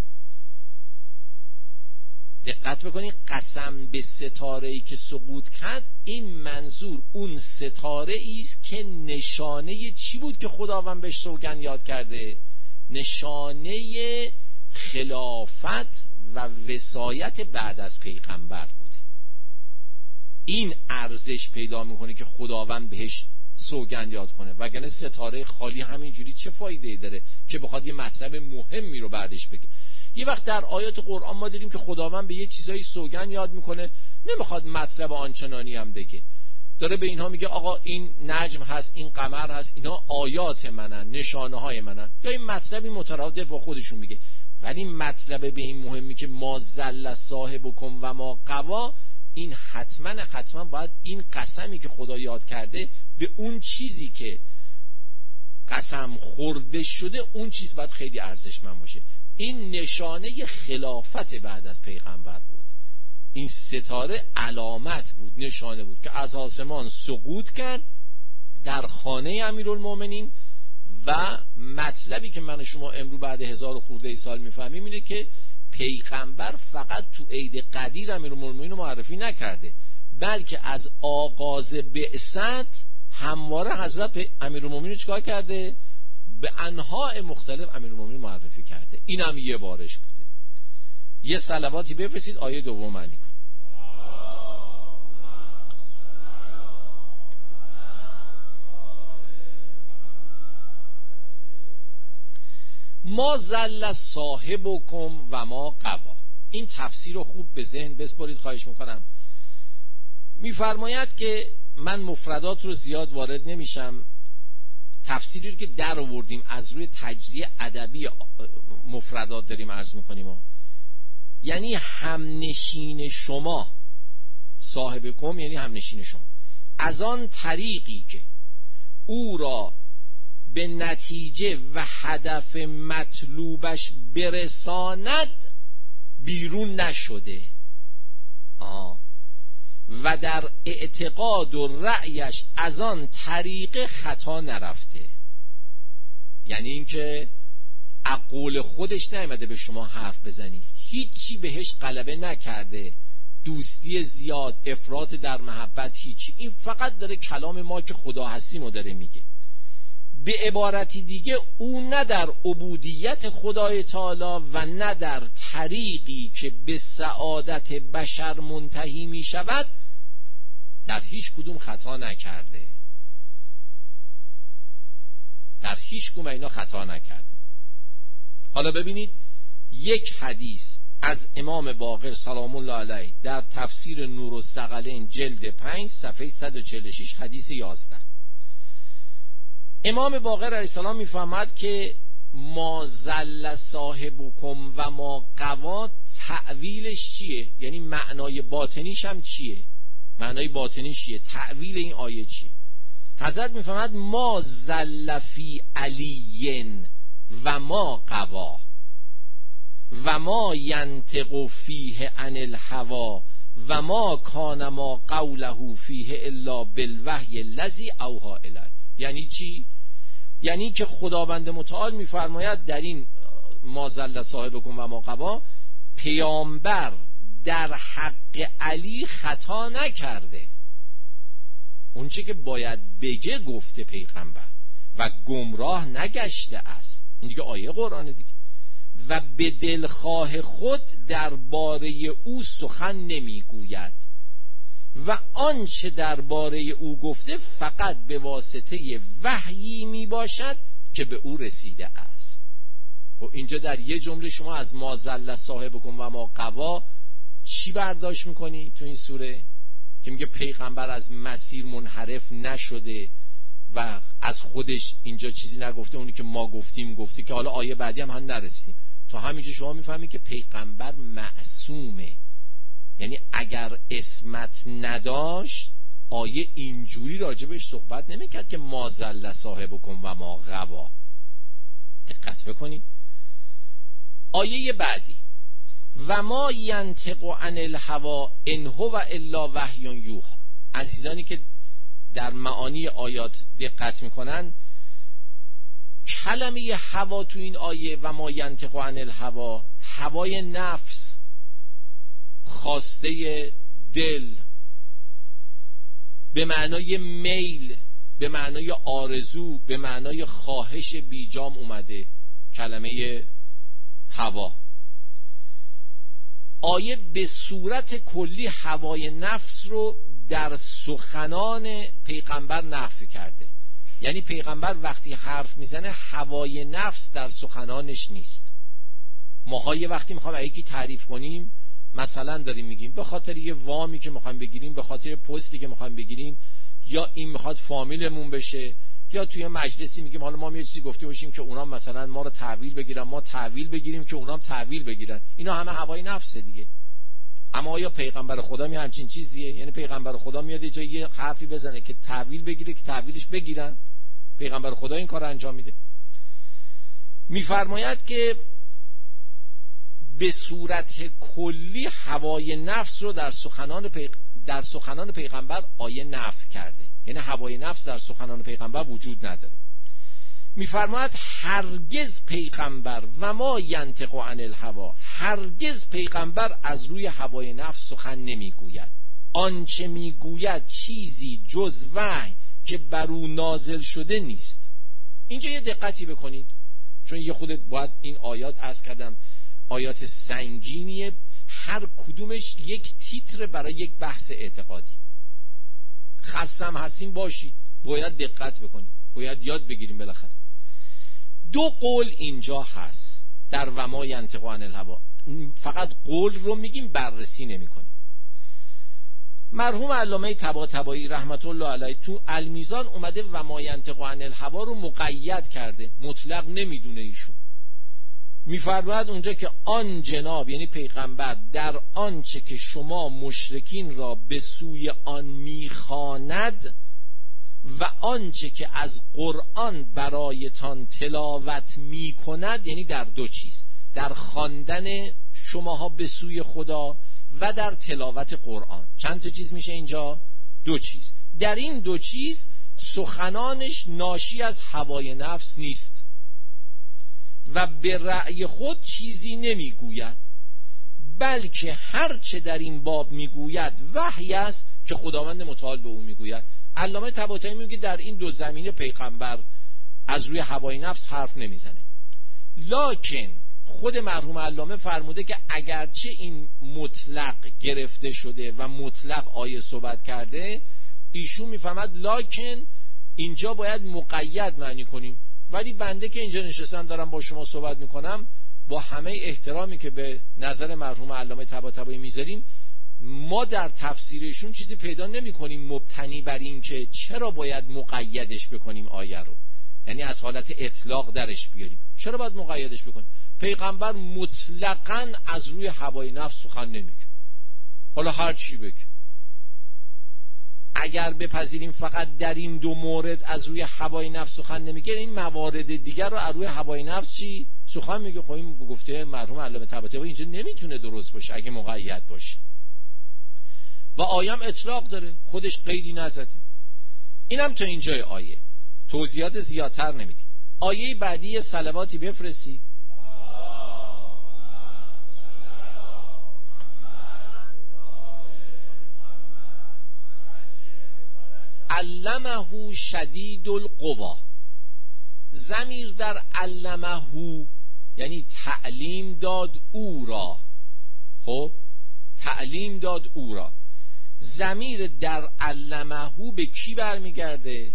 A: دقت بکنید، قسم به ستاره‌ای که سقوط کرد، این منظور اون ستاره‌ای است که نشانه چی بود که خداوند بهش سوگند یاد کرده؟ نشانه خلافت و وصایت بعد از پیغمبر بوده. این ارزش پیدا میکنه که خداوند بهش سوگند یاد کنه، وگرنه ستاره خالی همینجوری چه فایده‌ای داره که بخواد یه مطلب مهمی رو بعدش بگه. یه وقت در آیات قرآن ما دیدیم که خداوند به یه چیزایی سوگند یاد میکنه، نمیخواد مطلب آنچنانی هم بگه، داره به اینها میگه آقا این نجم هست، این قمر هست، اینا آیات منن، نشانه های منن، یا این مطلبی مترادف با خودشون میگه. ولی مطلب به این مهمی که ما ضل صاحبکم و ما غوا، این حتما حتما باید این قسمی که خدا یاد کرده به اون چیزی که قسم خورده شده، اون چیز باید خیلی ارزشمند باشه. این نشانه خلافت بعد از پیغمبر بود. این ستاره علامت بود، نشانه بود که از آسمان سقوط کرد در خانه امیرالمومنین. و مطلبی که من و شما امروز بعد هزار و خورده ای سال میفهمیم اینه که پیغمبر فقط تو عید قدیر امیرالمومنین رو معرفی نکرده، بلکه از آغاز بعثت همواره حضرت امیرالمومنین رو چیکار کرده؟ به انواع مختلف امیرالمومنین معرفی کرده. این هم یه بارش بوده. یه صلواتی بفرستید آیه دوم معنی کن. ما ضل صاحبکم و ما غوا. این تفسیر رو خوب به ذهن بسپارید خواهش میکنم. میفرماید که من مفردات رو زیاد وارد نمیشم، تفسیری رو که در آوردیم از روی تجزیه ادبی مفردات داریم عرض میکنیم. یعنی همنشین شما، صاحبکم یعنی همنشین شما، از آن طریقی که او را به نتیجه و هدف مطلوبش برساند بیرون نشده آه. و در اعتقاد و رأیش از آن طریق خطا نرفته. یعنی اینکه عقول خودش نیامده به شما حرف بزنی، هیچی بهش غلبه نکرده، دوستی زیاد، افراط در محبت، هیچی. این فقط داره کلام ما که خدا هستیمو داره میگه. به عبارتی دیگه او نه در عبودیت خدای تعالی و نه در طریقی که به سعادت بشر منتهی می شود در هیچ کدوم خطا نکرده، در هیچ کدوم اینا خطا نکرده. حالا ببینید یک حدیث از امام باقر سلام الله علیه در تفسیر نورالثقلین جلد پنج صفحه صد و چهل و شش حدیث یازده. امام باقر علیه السلام میفهمد که ما زل صاحبکم و ما قوا تعویلش چیه؟ یعنی معنای باطنیش هم چیه؟ معنای باطنیش چیه؟ تعویل این آیه چیه؟ حضرت میفهمد ما زل فی علی و ما قوا و ما ینطق فیه عن الهوی و ما کان ما قوله فیه الا بالوحی الذی اوحی الیه. یعنی چی؟ یعنی که خداوند متعال میفرماید در این ما زل صاحبکم و ما قوا پیامبر در حق علی خطا نکرده، اون چی که باید بگه گفته پیغمبر و گمراه نگشته است. این دیگه آیه قرآن دیگه. و به دلخواه خود درباره او سخن نمیگوید و آنچه درباره او گفته فقط به واسطه وحیی می باشد که به او رسیده است. خب اینجا در یه جمله شما از ما زل صاحبکم و ما قوا چی برداشت میکنی تو این سوره؟ که میگه پیغمبر از مسیر منحرف نشده و از خودش اینجا چیزی نگفته، اونی که ما گفتیم گفته، که حالا آیه بعدی هم هم نرسیدیم. تا همینجا شما میفهمی که پیغمبر معصومه. یعنی اگر اسمت نداشت آیه اینجوری راجبش صحبت نمیکرد که ما زل صاحبکم و ما غوا. دقت بکنید آیه بعدی و ما ینطق عن الهوی ان هو الا وحی یوحی. عزیزانی که در معانی آیات دقت میکنن، کلمه هوا تو این آیه و ما ینطق عن الهوی، هوای نفس، خواسته دل، به معنای میل، به معنای آرزو، به معنای خواهش بیجام اومده کلمه هوا. آیه به صورت کلی هوای نفس رو در سخنان پیغمبر نفی کرده. یعنی پیغمبر وقتی حرف میزنه هوای نفس در سخنانش نیست. ماها یه وقتی میخوایم یکی تعریف کنیم، مثلا داریم میگیم به خاطر یه وامی که میخوایم بگیریم، به خاطر پستی که میخوایم بگیریم، یا این میخواد فامیلمون بشه، یا توی مجلسی میگیم حالا ما یه چیزی گفته باشیم که اونام مثلا ما رو تحویل بگیرن، ما تحویل بگیریم که اونام تحویل بگیرن. اینا همه هوای نفسه دیگه. اما آیا پیغمبر خدا می همچین چیزیه؟ یعنی پیغمبر خدا میاد یه جایی حرفی بزنه که تحویل بگیره که تحویلش بگیرن؟ پیغمبر خدا این کار انجام میده؟ میفرماید که به صورت کلی هوای نفس رو در سخنان پیغ... در سخنان پیغمبر آیه نفی کرده. یعنی هوای نفس در سخنان پیغمبر وجود نداره. میفرماید هرگز پیغمبر و ما ینطق عن الهوی، هرگز پیغمبر از روی هوای نفس سخن نمیگوید. آنچه میگوید چیزی جز وحی که بر او نازل شده نیست. اینجا یه دقتی بکنید، چون یه خودت باید این آیات عرض کردم آیات سنگینیه، هر کدومش یک تیتر برای یک بحث اعتقادی. خستم هستیم باشید، باید دقت بکنید، باید یاد بگیریم. بالاخره دو قول اینجا هست در و ما ینطق عن الهوی. فقط قول رو میگیم، بررسی نمی کنیم. مرحوم علامه طباطبایی رحمت الله علیه تو المیزان اومده و ما ینطق عن الهوی رو مقید کرده، مطلق نمیدونه ایشون. میفرماید اونجا که آن جناب یعنی پیغمبر در آنچه که شما مشرکین را به سوی آن میخواند و آنچه که از قرآن برایتان تلاوت میکند، یعنی در دو چیز، در خواندن شماها به سوی خدا و در تلاوت قرآن. چند تا چیز میشه اینجا؟ دو چیز. در این دو چیز سخنانش ناشی از هوای نفس نیست و به رأی خود چیزی نمیگوید، بلکه هر چه در این باب میگوید وحی است که خداوند متعال به او میگوید. علامه طباطبایی میگه در این دو زمینه پیغمبر از روی هوای نفس حرف نمیزنه. لکن خود مرحوم علامه فرموده که اگرچه این مطلق گرفته شده و مطلق آیه صحبت کرده، ایشون میفهمد لکن اینجا باید مقید معنی کنیم. ولی بنده که اینجا نشستم دارم با شما صحبت میکنم، با همه احترامی که به نظر مرحوم علامه طباطبایی میذاریم، ما در تفسیرشون چیزی پیدا نمی کنیم مبتنی بر این که چرا باید مقیدش بکنیم آیه رو، یعنی از حالت اطلاق درش بیاریم. چرا باید مقیدش بکنیم؟ پیغمبر مطلقاً از روی هوای نفس سخن نمیگه، حالا هر چی بگه. اگر بپذیریم فقط در این دو مورد از روی هوای نفس سخن نمیگه، این موارد دیگر رو از روی هوای نفس چی سخن میگه. خب این گفته مرحوم علامه طباطبایی اینجا نمیتونه درست باشه اگه مقید باشه. و آیه هم اطلاق داره، خودش قیدی نزده. اینم تا اینجای آیه، توضیحات زیادتر نمیدیم. آیه بعدی صلواتی بفرستید. علمه شدید القوا. ضمیر در علمه یعنی تعلیم داد او را. خب تعلیم داد او را. ضمیر در علمه به کی برمیگرده؟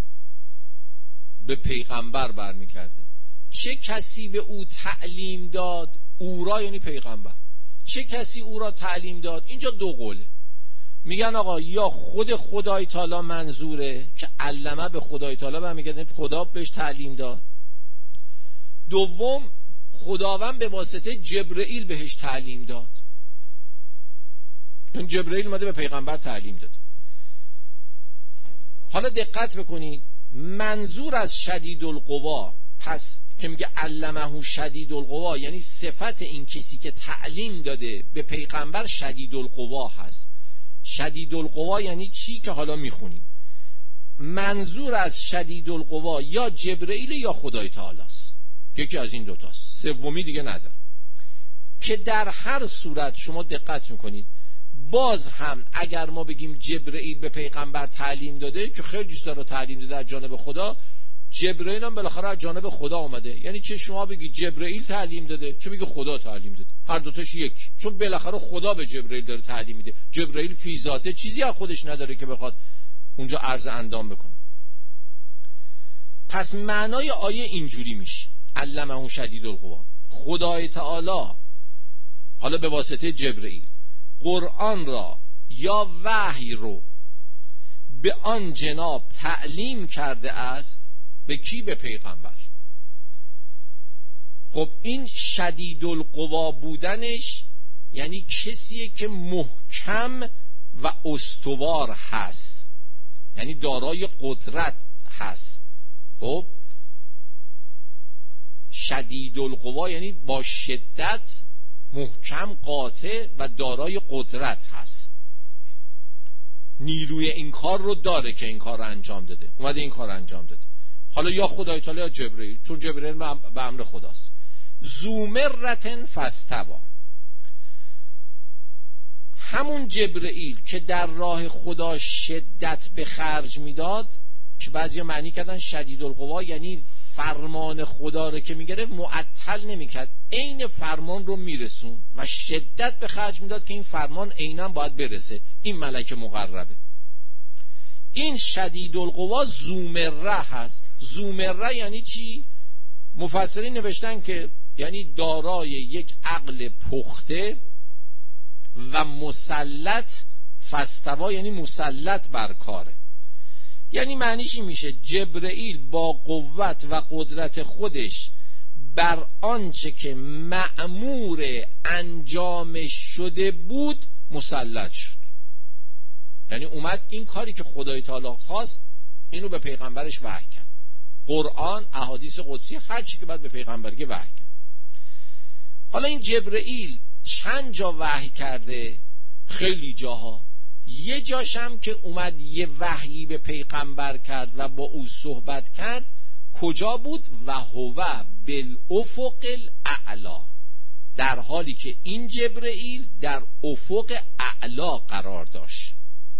A: به پیغمبر برمیگرده. چه کسی به او تعلیم داد؟ او را یعنی پیغمبر. چه کسی او را تعلیم داد؟ اینجا دو قوله. میگن آقا یا خود خدای تعالی منظوره که علمه به خدای تعالی برمیگرده، خدا بهش تعلیم داد. دوم خداوند به واسطه جبرئیل بهش تعلیم داد. اون جبرئیل اومده به پیغمبر تعلیم داد. حالا دقت بکنید، منظور از شدید القوا پس که میگه علمه شدید القوا یعنی صفت این کسی که تعلیم داده به پیغمبر شدید القوا هست. شدید القوا یعنی چی که حالا میخونیم. منظور از شدید القوا یا جبرئیل یا خدای تعالی است، یکی از این دوتاست، سومی دیگه نداره. که در هر صورت شما دقت میکنید، باز هم اگر ما بگیم جبرئیل به پیغمبر تعلیم داده که خیلی چیزا رو تعلیم داده از جانب خدا، جبرئیل هم بالاخره از جانب خدا آمده. یعنی چه شما بگی جبرئیل تعلیم داده، چه بگی خدا تعلیم داده، هر دوتاش یک، چون بالاخره خدا به جبرئیل داره تعلیم میده. جبرئیل فی ذاته چیزی از خودش نداره که بخواد اونجا عرض اندام بکنه. پس معنای آیه اینجوری میشه، علمه شدید القوا، خدای تعالی حالا به واسطه جبرئیل قرآن را یا وحی رو به آن جناب تعلیم کرده است. به کی؟ به پیغمبر. خب این شدید القوا بودنش یعنی کسیه که محکم و استوار هست، یعنی دارای قدرت هست. خب شدید القوا یعنی با شدت محکم، قاطع و دارای قدرت هست. نیروی این کار رو داره که این کار رو انجام داده، اومده این کار رو انجام داده. حالا یا خدای تعالی یا جبرئیل، چون جبرئیل به امر خداست. ذو مرة فاستوی، همون جبرئیل که در راه خدا شدت به خرج میداد، که بعضیا معنی کردن شدید القوا یعنی فرمان خدا رو که میگره معطل نمیکرد، عین فرمان رو میرسون و شدت به خرج میداد که این فرمان عیناً باید برسه. این ملک مقربه. این شدید القوا ذو مره هست. ذو مره یعنی چی؟ مفسرین نوشتن که یعنی دارای یک عقل پخته و مسلط. فاستوی یعنی مسلط بر کاره. یعنی معنیش این میشه جبرئیل با قوت و قدرت خودش بر آنچه که مأمور انجامش شده بود مسلط شد. یعنی اومد این کاری که خدای تعالی خواست اینو به پیغمبرش وحی کرد. قرآن، احادیث قدسی، هر چی که بعد به پیغمبرگه وحی کرد. حالا این جبرئیل چند جا وحی کرده؟ خیلی جاها. یه جاشم که اومد یه وحی به پیغمبر کرد و با او صحبت کرد، کجا بود؟ و هو بالافق الاعلی، در حالی که این جبرئیل در افق اعلا قرار داشت.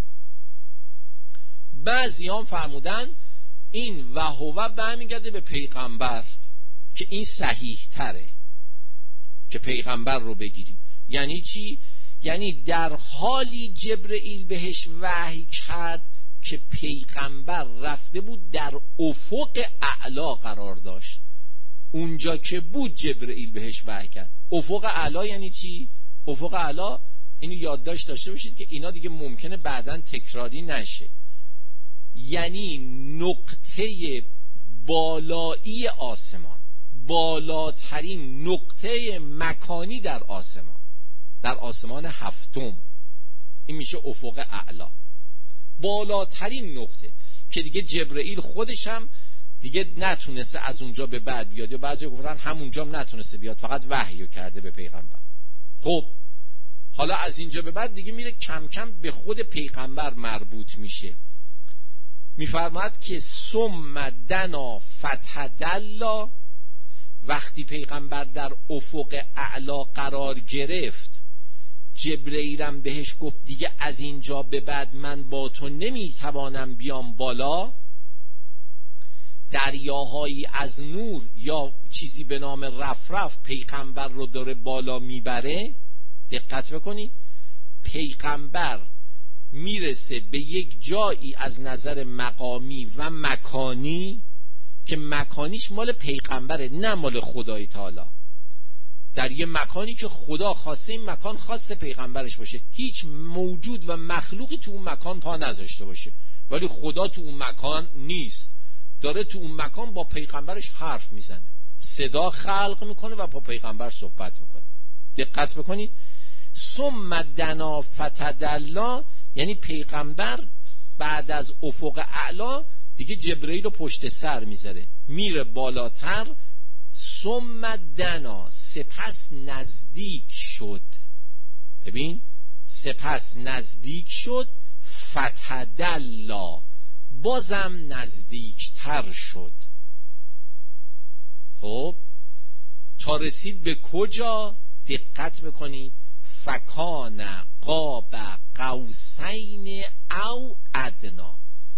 A: بعضی هم فرمودن این و هو برمیگرده به پیغمبر که این صحیح تره که پیغمبر رو بگیریم. یعنی چی؟ یعنی در حالی جبرئیل بهش وحی کرد که پیغمبر رفته بود در افق اعلا قرار داشت. اونجا که بود جبرئیل بهش وحی کرد. افق اعلی یعنی چی؟ افق اعلی اینو یادداشت داشته باشید که اینا دیگه ممکنه بعداً تکراری نشه. یعنی نقطه بالایی آسمان، بالاترین نقطه مکانی در آسمان، در آسمان هفتم، این میشه افق اعلی، بالاترین نقطه که دیگه جبرئیل خودش هم دیگه نتونسته از اونجا به بعد بیاد، یا بعضی گفتن همونجا هم نتونسته بیاد، فقط وحی کرده به پیغمبر. خب حالا از اینجا به بعد دیگه میره کم کم به خود پیغمبر مربوط میشه. میفرماد که ثم دنا فتدلی، وقتی پیغمبر در افق اعلا قرار گرفت، جبرئیلم بهش گفت دیگه از اینجا به بعد من با تو نمیتوانم بیام بالا. دریاهایی از نور یا چیزی به نام رفرف پیغمبر رو داره بالا میبره. دقت بکنید، پیغمبر میرسه به یک جایی از نظر مقامی و مکانی که مکانیش مال پیغمبره، نه مال خدای تعالی. در یه مکانی که خدا خواسته این مکان خاص پیغمبرش باشه، هیچ موجود و مخلوقی تو اون مکان پا نذاشته باشه، ولی خدا تو اون مکان نیست، داره تو اون مکان با پیغمبرش حرف میزنه، صدا خلق میکنه و با پیغمبر صحبت میکنه. دقت بکنید، ثم دنا فتدلی یعنی پیغمبر بعد از افق اعلا دیگه جبرئیل رو پشت سر میذاره، میره بالاتر. ثم دنا سپس نزدیک شد. ببین، سپس نزدیک شد. فتدلی بازم نزدیکتر شد. خب تا رسید به کجا؟ دقت بکنید، فکان قاب قوسین او ادنا.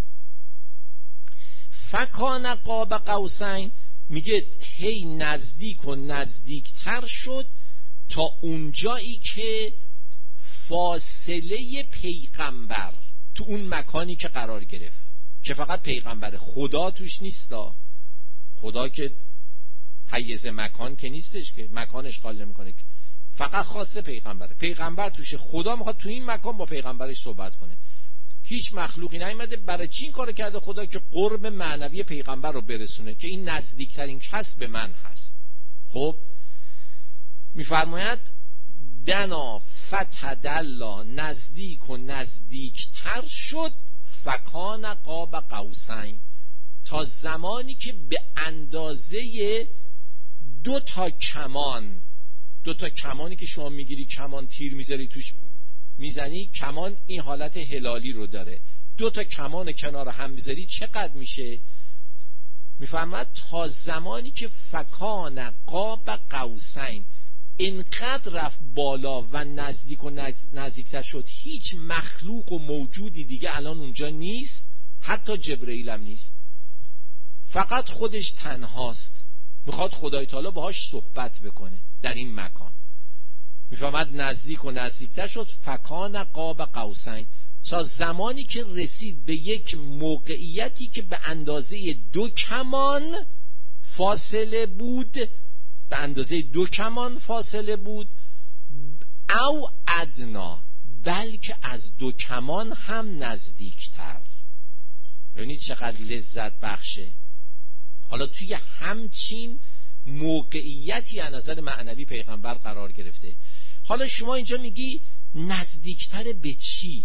A: فکان قاب قوسین میگه هی نزدیک و نزدیکتر شد تا اونجایی که فاصله پیغمبر تو اون مکانی که قرار گرفت، که فقط پیغمبر، خدا توش نیستا. خدا که حیز مکان که نیستش، که مکان اشغال نمیکنه، که فقط خاصه پیغمبره. پیغمبر توشه، خدا میخواد تو این مکان با پیغمبرش صحبت کنه. هیچ مخلوقی نیامده. برای چی این کارو کرده خدا؟ که قرب معنوی پیغمبر رو برسونه، که این نزدیکترین کس به من هست. خب میفرماید دنا فتدلی، نزدیک و نزدیکتر شد. فکان قاب قوسین، تا زمانی که به اندازه دو تا کمان، دو تا کمانی که شما میگیری کمان تیر میذاری توش میزنی، کمان این حالت هلالی رو داره، دو تا کمان کنار هم میذاری چقدر میشه؟ میفهمد تا زمانی که فکان قاب قوسین، اینقدر رفت بالا و نزدیک و نزدیکتر شد، هیچ مخلوق و موجودی دیگه الان اونجا نیست، حتی جبرئیل هم نیست، فقط خودش تنهاست، میخواد خدای تعالی باهاش صحبت بکنه در این مکان. میفهمد نزدیک و نزدیکتر شد. فکان قاب قوسین، تا زمانی که رسید به یک موقعیتی که به اندازه دو کمان فاصله بود، به اندازه دو کمان فاصله بود، او ادنا، بلکه از دو کمان هم نزدیکتر. ببینید چقدر لذت بخشه. حالا توی همچین موقعیتی از نظر معنوی پیغمبر قرار گرفته. حالا شما اینجا میگی نزدیکتر به چی؟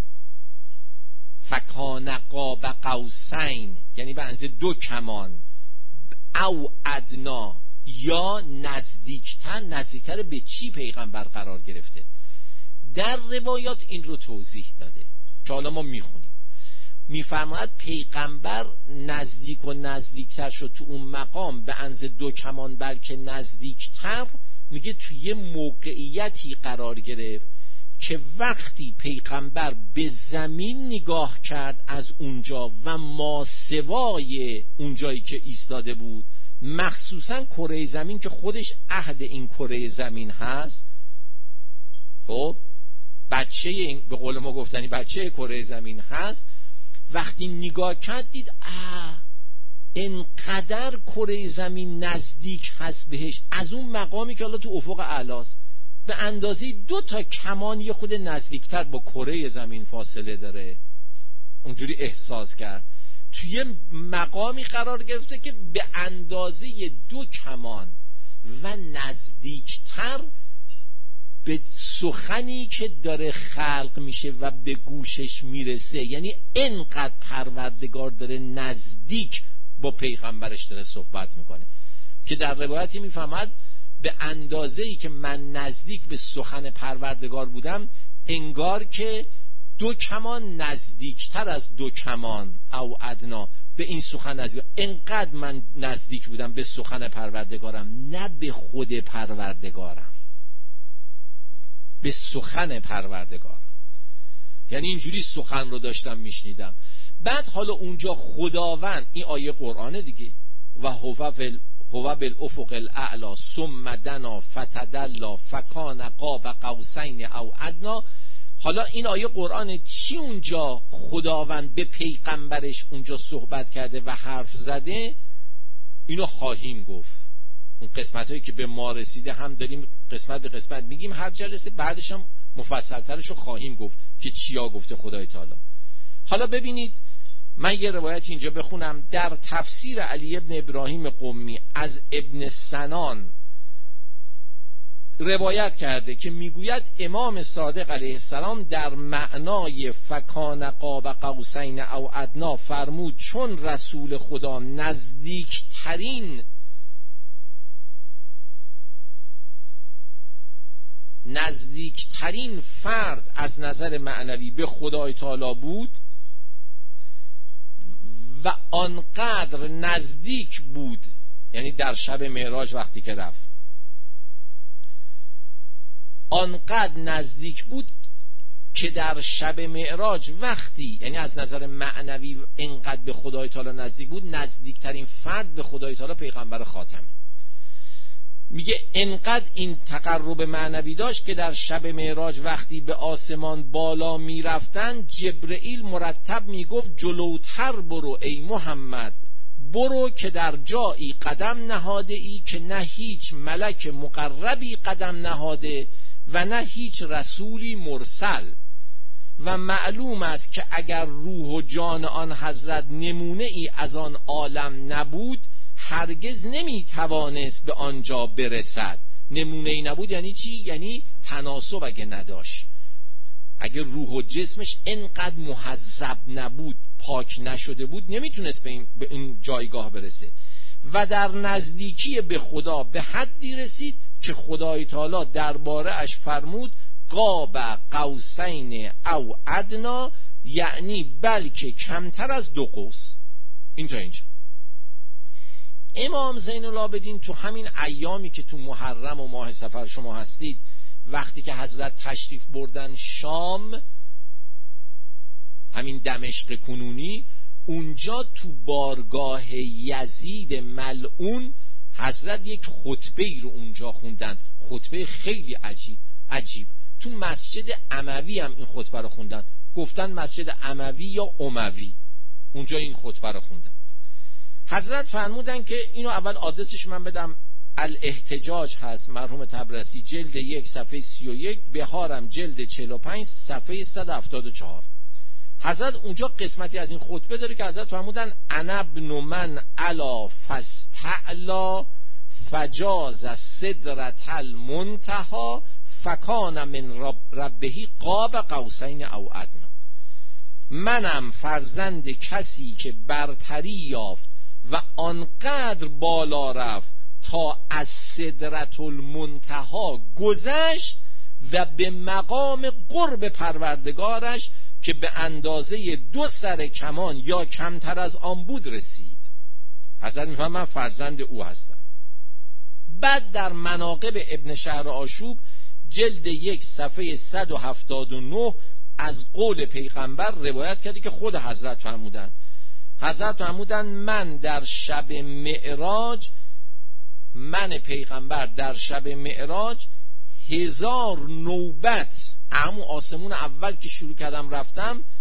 A: فکان قاب قوسین یعنی به اندازه دو کمان، او ادنا یا نزدیکتر. نزدیکتر به چی پیغمبر قرار گرفته؟ در روایات این رو توضیح داده که حالا ما میخونیم. میفرماید پیغمبر نزدیک و نزدیکتر شد تو اون مقام به اندازه دو کمان، بلکه نزدیکتر. میگه توی موقعیتی قرار گرفت که وقتی پیغمبر به زمین نگاه کرد از اونجا و ماسوای اونجایی که ایستاده بود، مخصوصا کره زمین که خودش عهد این کره زمین هست، خب بچه این به قول ما گفتنی بچه کره زمین هست، وقتی نگاه کرد دید آه انقدر کره زمین نزدیک هست بهش، از اون مقامی که حالا تو افق اعلاست، به اندازه دو تا کمان یه خود نزدیکتر با کره زمین فاصله داره. اونجوری احساس کرد توی مقامی قرار گرفته که به اندازه دو کمان و نزدیکتر به سخنی که داره خلق میشه و به گوشش میرسه. یعنی انقدر پروردگار داره نزدیک با پیغمبرش داره صحبت میکنه که در روایتی میفهمد به اندازه‌ای که من نزدیک به سخن پروردگار بودم، انگار که دو کمان نزدیکتر از دو کمان او ادنا به این سخن نزدیک. انقدر من نزدیک بودم به سخن پروردگارم، نه به خود پروردگارم، به سخن پروردگارم. یعنی اینجوری سخن رو داشتم میشنیدم. بعد حالا اونجا خداوند، این آیه قرآنه دیگه، و هو هو بالافق الاعلی ثم دنا فتدلا فکان قاب قوسین او ادنا. حالا این آیه قرآن چی اونجا خداوند به پیغمبرش اونجا صحبت کرده و حرف زده، اینو خواهیم گفت. اون قسمت هایی که به ما رسیده هم داریم قسمت به قسمت میگیم، هر جلسه بعدش هم مفصلترش رو خواهیم گفت که چیا گفته خدای تعالی. حالا ببینید، من یه روایت اینجا بخونم. در تفسیر علی ابن ابراهیم قمی از ابن سنان روایت کرده که میگوید امام صادق علیه السلام در معنای فکان قاب قوسین او ادنا فرمود چون رسول خدا نزدیکترین نزدیکترین فرد از نظر معنوی به خدای تعالی بود و آنقدر نزدیک بود، یعنی در شب معراج وقتی که رفت آنقدر نزدیک بود که در شب معراج وقتی، یعنی از نظر معنوی انقدر به خدای تعالی نزدیک بود، نزدیکترین فرد به خدای تعالی پیغمبر خاتمه. میگه انقدر این تقرب معنوی داشت که در شب معراج وقتی به آسمان بالا میرفتن، جبرئیل مرتب میگفت جلوتر برو ای محمد، برو که در جایی قدم نهاده ای که نه هیچ ملک مقربی قدم نهاده و نه هیچ رسولی مرسل، و معلوم است که اگر روح و جان آن حضرت نمونه ای از آن عالم نبود هرگز نمی توانست به آنجا برسد. نمونه ای نبود یعنی چی؟ یعنی تناسب اگه نداشت، اگه روح و جسمش انقدر محذب نبود، پاک نشده بود، نمیتونست به این, به این جایگاه برسه. و در نزدیکی به خدا به حدی رسید که خدای تعالی درباره اش فرمود قاب قوسین او ادنا، یعنی بلکه کمتر از دو قوس. این تا اینجا. امام زین العابدین تو همین ایامی که تو محرم و ماه صفر شما هستید، وقتی که حضرت تشریف بردن شام، همین دمشق کنونی، اونجا تو بارگاه یزید ملعون حضرت یک خطبه رو اونجا خوندن، خطبه خیلی عجیب عجیب. تو مسجد اموی هم این خطبه رو خوندن، گفتن مسجد اموی یا اموی، اونجا این خطبه رو خوندن. حضرت فرمودن که اینو اول آدرسش من بدم، الاحتجاج هست، مرحوم طبرسی، جلد یک صفحه سی و یک، بهارم جلد چهل و پنج صفحه صد و هفتاد و چهار. حضرت اونجا قسمتی از این خطبه داره که حضرت فرمودن انا ابن من علا فاستعلا فجاز صدرة المنتهى فکان من رب ربهی قاب قوسین او ادنا. منم فرزند کسی که برتری یافت و آنقدر بالا رفت تا از صدرة المنتهى گذشت و به مقام قرب پروردگارش که به اندازه دو سر کمان یا کمتر از آن بود رسید. حضرت میفهم من فرزند او هستم. بعد در مناقب ابن شهر آشوب جلد یک صفحه صد و هفتاد و نه از قول پیغمبر روایت کردی که خود حضرت فرمودن حضرت فرمودن من در شب معراج من پیغمبر در شب معراج هزار نوبت همون آسمون اول که شروع کردم رفتم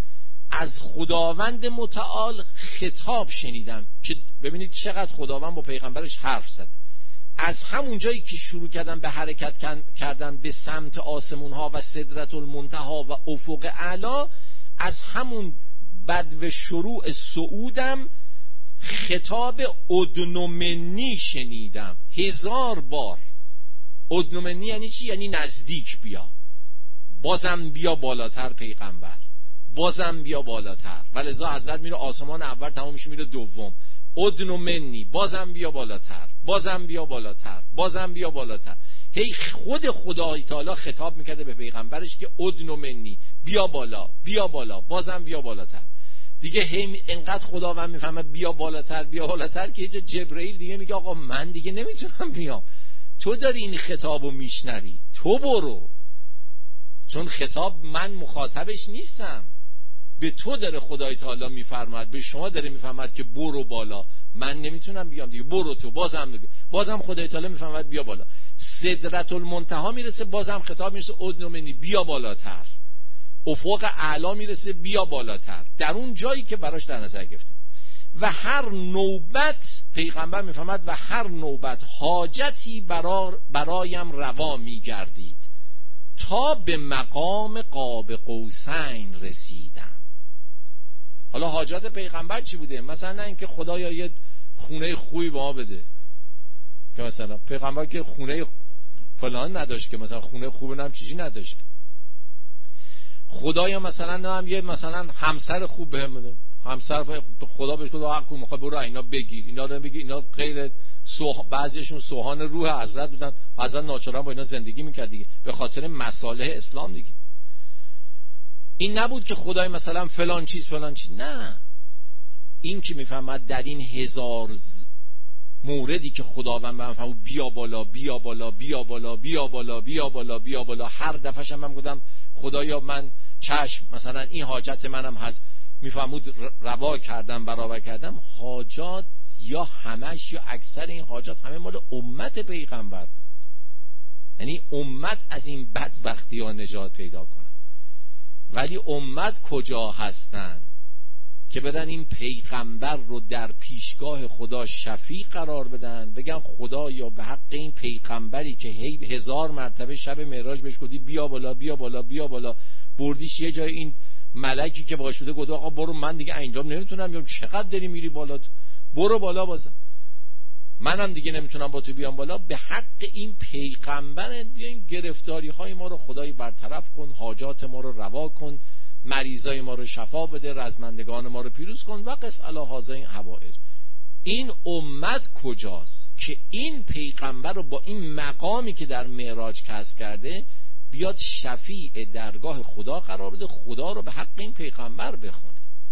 A: از خداوند متعال خطاب شنیدم. که ببینید چقدر خداوند با پیغمبرش حرف زد. از همون جایی که شروع کردن به حرکت کردن به سمت آسمون ها و سدرت المنتها و افق اعلا، از همون بدو شروع صعودم خطاب ادنومنی شنیدم هزار بار. ادنومنی یعنی چی؟ یعنی نزدیک بیا، بازم بیا بالاتر پیغمبر، بازم بیا بالاتر. ولذا حضرت میره آسمان اول، تمامش میره دوم. ادنومنی، بازم بیا بالاتر، بازم بیا بالاتر، بازم بیا بالاتر. هی خود خدای تعالی خطاب میکرده به پیغمبرش که ادنومنی، بیا بالا، بیا بالا، بازم بیا بالاتر. دیگه هی انقدر خداوند میفهمه بیا بالاتر، بیا بالاتر، که جبرئیل دیگه میگه آقا من دیگه نمیتونم بیام، تو داری این خطابو میشنوی، تو برو. چون خطاب من مخاطبش نیستم، به تو داره خدای تعالی میفرماد، به شما داره میفرماد که برو بالا، من نمیتونم بیام دیگه، برو تو. بازم دیگه بازم خدای تعالی میفرماد بیا بالا. سدرت المنتها میرسه، بازم خطاب میرسه ادنومنی، بیا بالاتر. افق اعلا میرسه، بیا بالاتر، در اون جایی که براش در نظر گرفته. و هر نوبت پیغمبر میفرماد و هر نوبت حاجتی برا برایم روا میگردید تا به مقام قاب قوسین رسیدم. حالا حاجت پیغمبر چی بوده؟ مثلا نه اینکه خدایا یه خونه خوبی به ما بده، که مثلا پیغمبر که خونه فلان نداشت، که مثلا خونه خوب نم چیزی نداشت. خدایا مثلا نه هم یه مثلا همسر خوب بهم بده، همسر خدا بهش گفت حق کو میخواد برو اینا بگیر، اینا رو بگیر، اینا غیر سوح... بعضیشون سوهان روح حضرت بودن، حضرت ناچارا با اینا زندگی میکرد دیگه، به خاطر مصالح اسلام دیگه. این نبود که خدای مثلا فلان چیز فلان چیز، نه. این که میفهمد در این هزار موردی که خداوند بهم فهمود بیا بالا، بیا بالا، بیا بالا، بیا بالا، بیا بالا، بیا بالا، هر دفعه من گفتم خدایا من چشم، مثلا این حاجت منم هست، میفهمود روا کردم، برابر کردم. حاجات یا همش یا اکثر این حاجات همه مال امت پیغمبر، یعنی امت از این بدبختی ها نجات پیدا کنن. ولی امت کجا هستن که برن این پیغمبر رو در پیشگاه خدا شفیع قرار بدن، بگن خدایا به حق این پیغمبری که هزار مرتبه شب معراج بهش گفتی بیا بالا، بیا بالا، بیا بالا، بردیش یه جای، این ملکی که باش بوده گفت آقا برو، من دیگه انجام نمیتونم بیام، چقدر داری میری بالا، تو برو بالا، بازم منم دیگه نمیتونم با تو بیام بالا. به حق این پیغمبر بیاین گرفتاری های ما رو خدای برطرف کن، حاجات ما رو روا کن، مریضای ما رو شفا بده، رزمندگان ما رو پیروز کن و قص علی هذین حوائج. این امت کجاست که این پیغمبر رو با این مقامی که در معراج کسب کرده بیاد شفیع درگاه خدا قرار بده، خدا رو به حق این پیغمبر بخونه.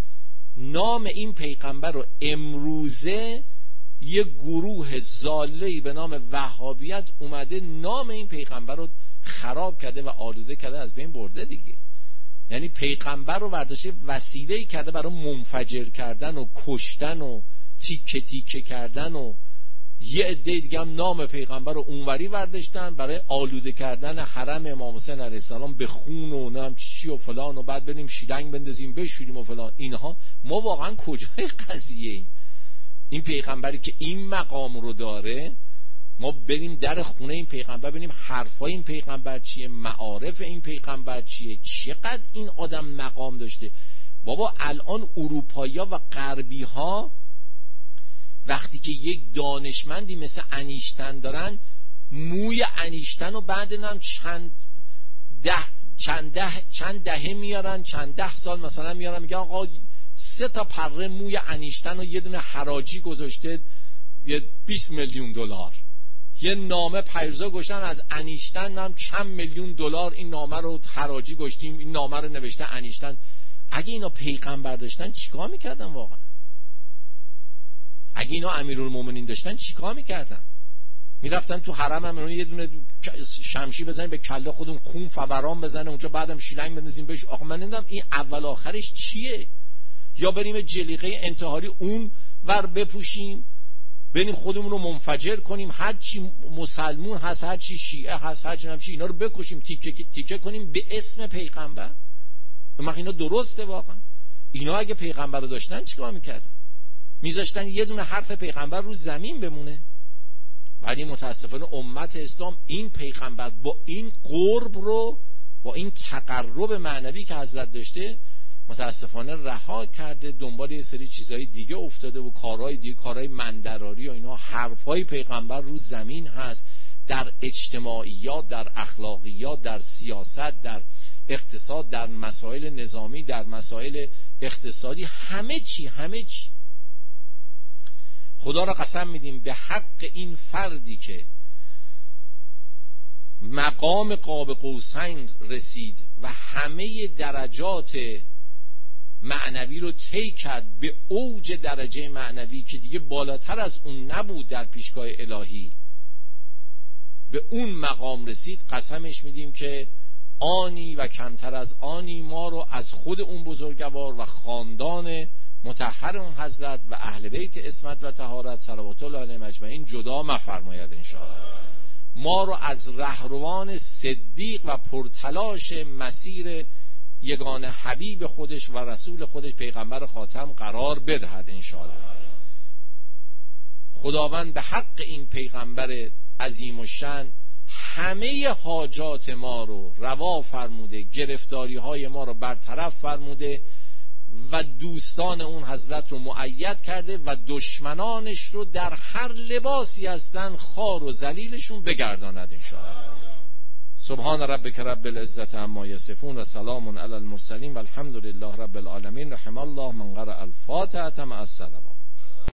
A: نام این پیغمبر رو امروزه یه گروه ضاله‌ای به نام وهابیت اومده نام این پیغمبر رو خراب کرده و آلوده کرده، از بین برده دیگه. یعنی پیغمبر رو ورداشته وسیله‌ای کرده برای منفجر کردن و کشتن و تیکه تیکه کردن، و یه عده دیگه هم نام پیغمبر رو اونوری ورداشتن برای آلوده کردن حرم امام حسین علیه السلام به خون و نام چی و فلان، و بعد بریم شیلنگ بندازیم بشوریم و فلان. اینها ما واقعا کجای قضیه ایم؟ این پیغمبری که این مقام رو داره، ما بریم در خونه این پیغمبر ببینیم حرفای این پیغمبر چیه، معارف این پیغمبر چیه، چقدر این آدم مقام داشته. بابا الان اروپایی‌ها و غربی‌ها وقتی که یک دانشمندی مثل انیشتن دارن، موی انیشتن رو بعد هم چند ده چند ده چند دهه میارن، چند ده سال مثلا میارن، میگن آقا سه تا پره موی انیشتن رو یه دونه حراجی گذاشته یه بیست میلیون دلار، یه نامه پیرزا گشتن از انیشتن هم چند میلیون دلار این نامه رو حراجی گشتیم، این نامه رو نوشته انیشتن. اگه اینا پیغمبر داشتن چیکار میکردن واقعا؟ اگه اینا امیرالمومنین داشتن چیکار میکردن؟ میرفتن تو حرم هم یه دونه شمشیر بزنیم به کله خودمون، خون فوران بزنه اونجا، بعدم شیلنگ بندازیم بهش. آخه من نمیدونم این اول آخرش چیه؟ یا بریم جلیقه انتحاری اون ور بپوشیم، بریم خودمون رو منفجر کنیم، هر چی مسلمون هست، هر چی شیعه هست، هر چی هم چی، اینا رو بکشیم، تیکه تیکه کنیم به اسم پیغمبر. اما اینا درسته واقعا؟ اینا اگه پیغمبر رو داشتن چیکار میکردن؟ میذاشتن یه دونه حرف پیغمبر رو زمین بمونه. ولی متاسفانه امت اسلام این پیغمبر با این قرب رو، با این تقرب معنوی که حضرت داشته، متاسفانه رها کرده، دنبال یه سری چیزهای دیگه افتاده و کارهای دیگه، کارهای مندراری و اینا. حرفهای پیغمبر رو زمین هست، در اجتماعیات، در اخلاقیات، در سیاست، در اقتصاد، در مسائل نظامی، در مسائل اقتصادی، همه چی همه چی. خدا را قسم میدیم به حق این فردی که مقام قاب قوسین رسید و همه درجات معنوی رو طی کرد به اوج درجه معنوی که دیگه بالاتر از اون نبود در پیشگاه الهی، به اون مقام رسید. قسمش میدیم که آنی و کمتر از آنی ما رو از خود اون بزرگوار و خاندان مطهر اون حضرت و اهل بیت عصمت و طهارت صلوات الله علیهم اجمعین جدا مفرماید انشاءالله. ما رو از رهروان صدیق و پرتلاش مسیر یگانه حبیب خودش و رسول خودش پیغمبر خاتم قرار بدهد انشاءالله. خداوند به حق این پیغمبر عظیم الشأن همه حاجات ما رو روا فرموده، گرفتاری های ما رو برطرف فرموده و دوستان اون حضرت رو مؤید کرده و دشمنانش رو در هر لباسی هستن خار و ذلیلشون بگرداند انشاءالله. سبحان ربک رب العزة عما یصفون و سلام علی المرسلین و الحمد لله رب العالمین. رحم الله من قرأ الفاتحة مع الصلوات.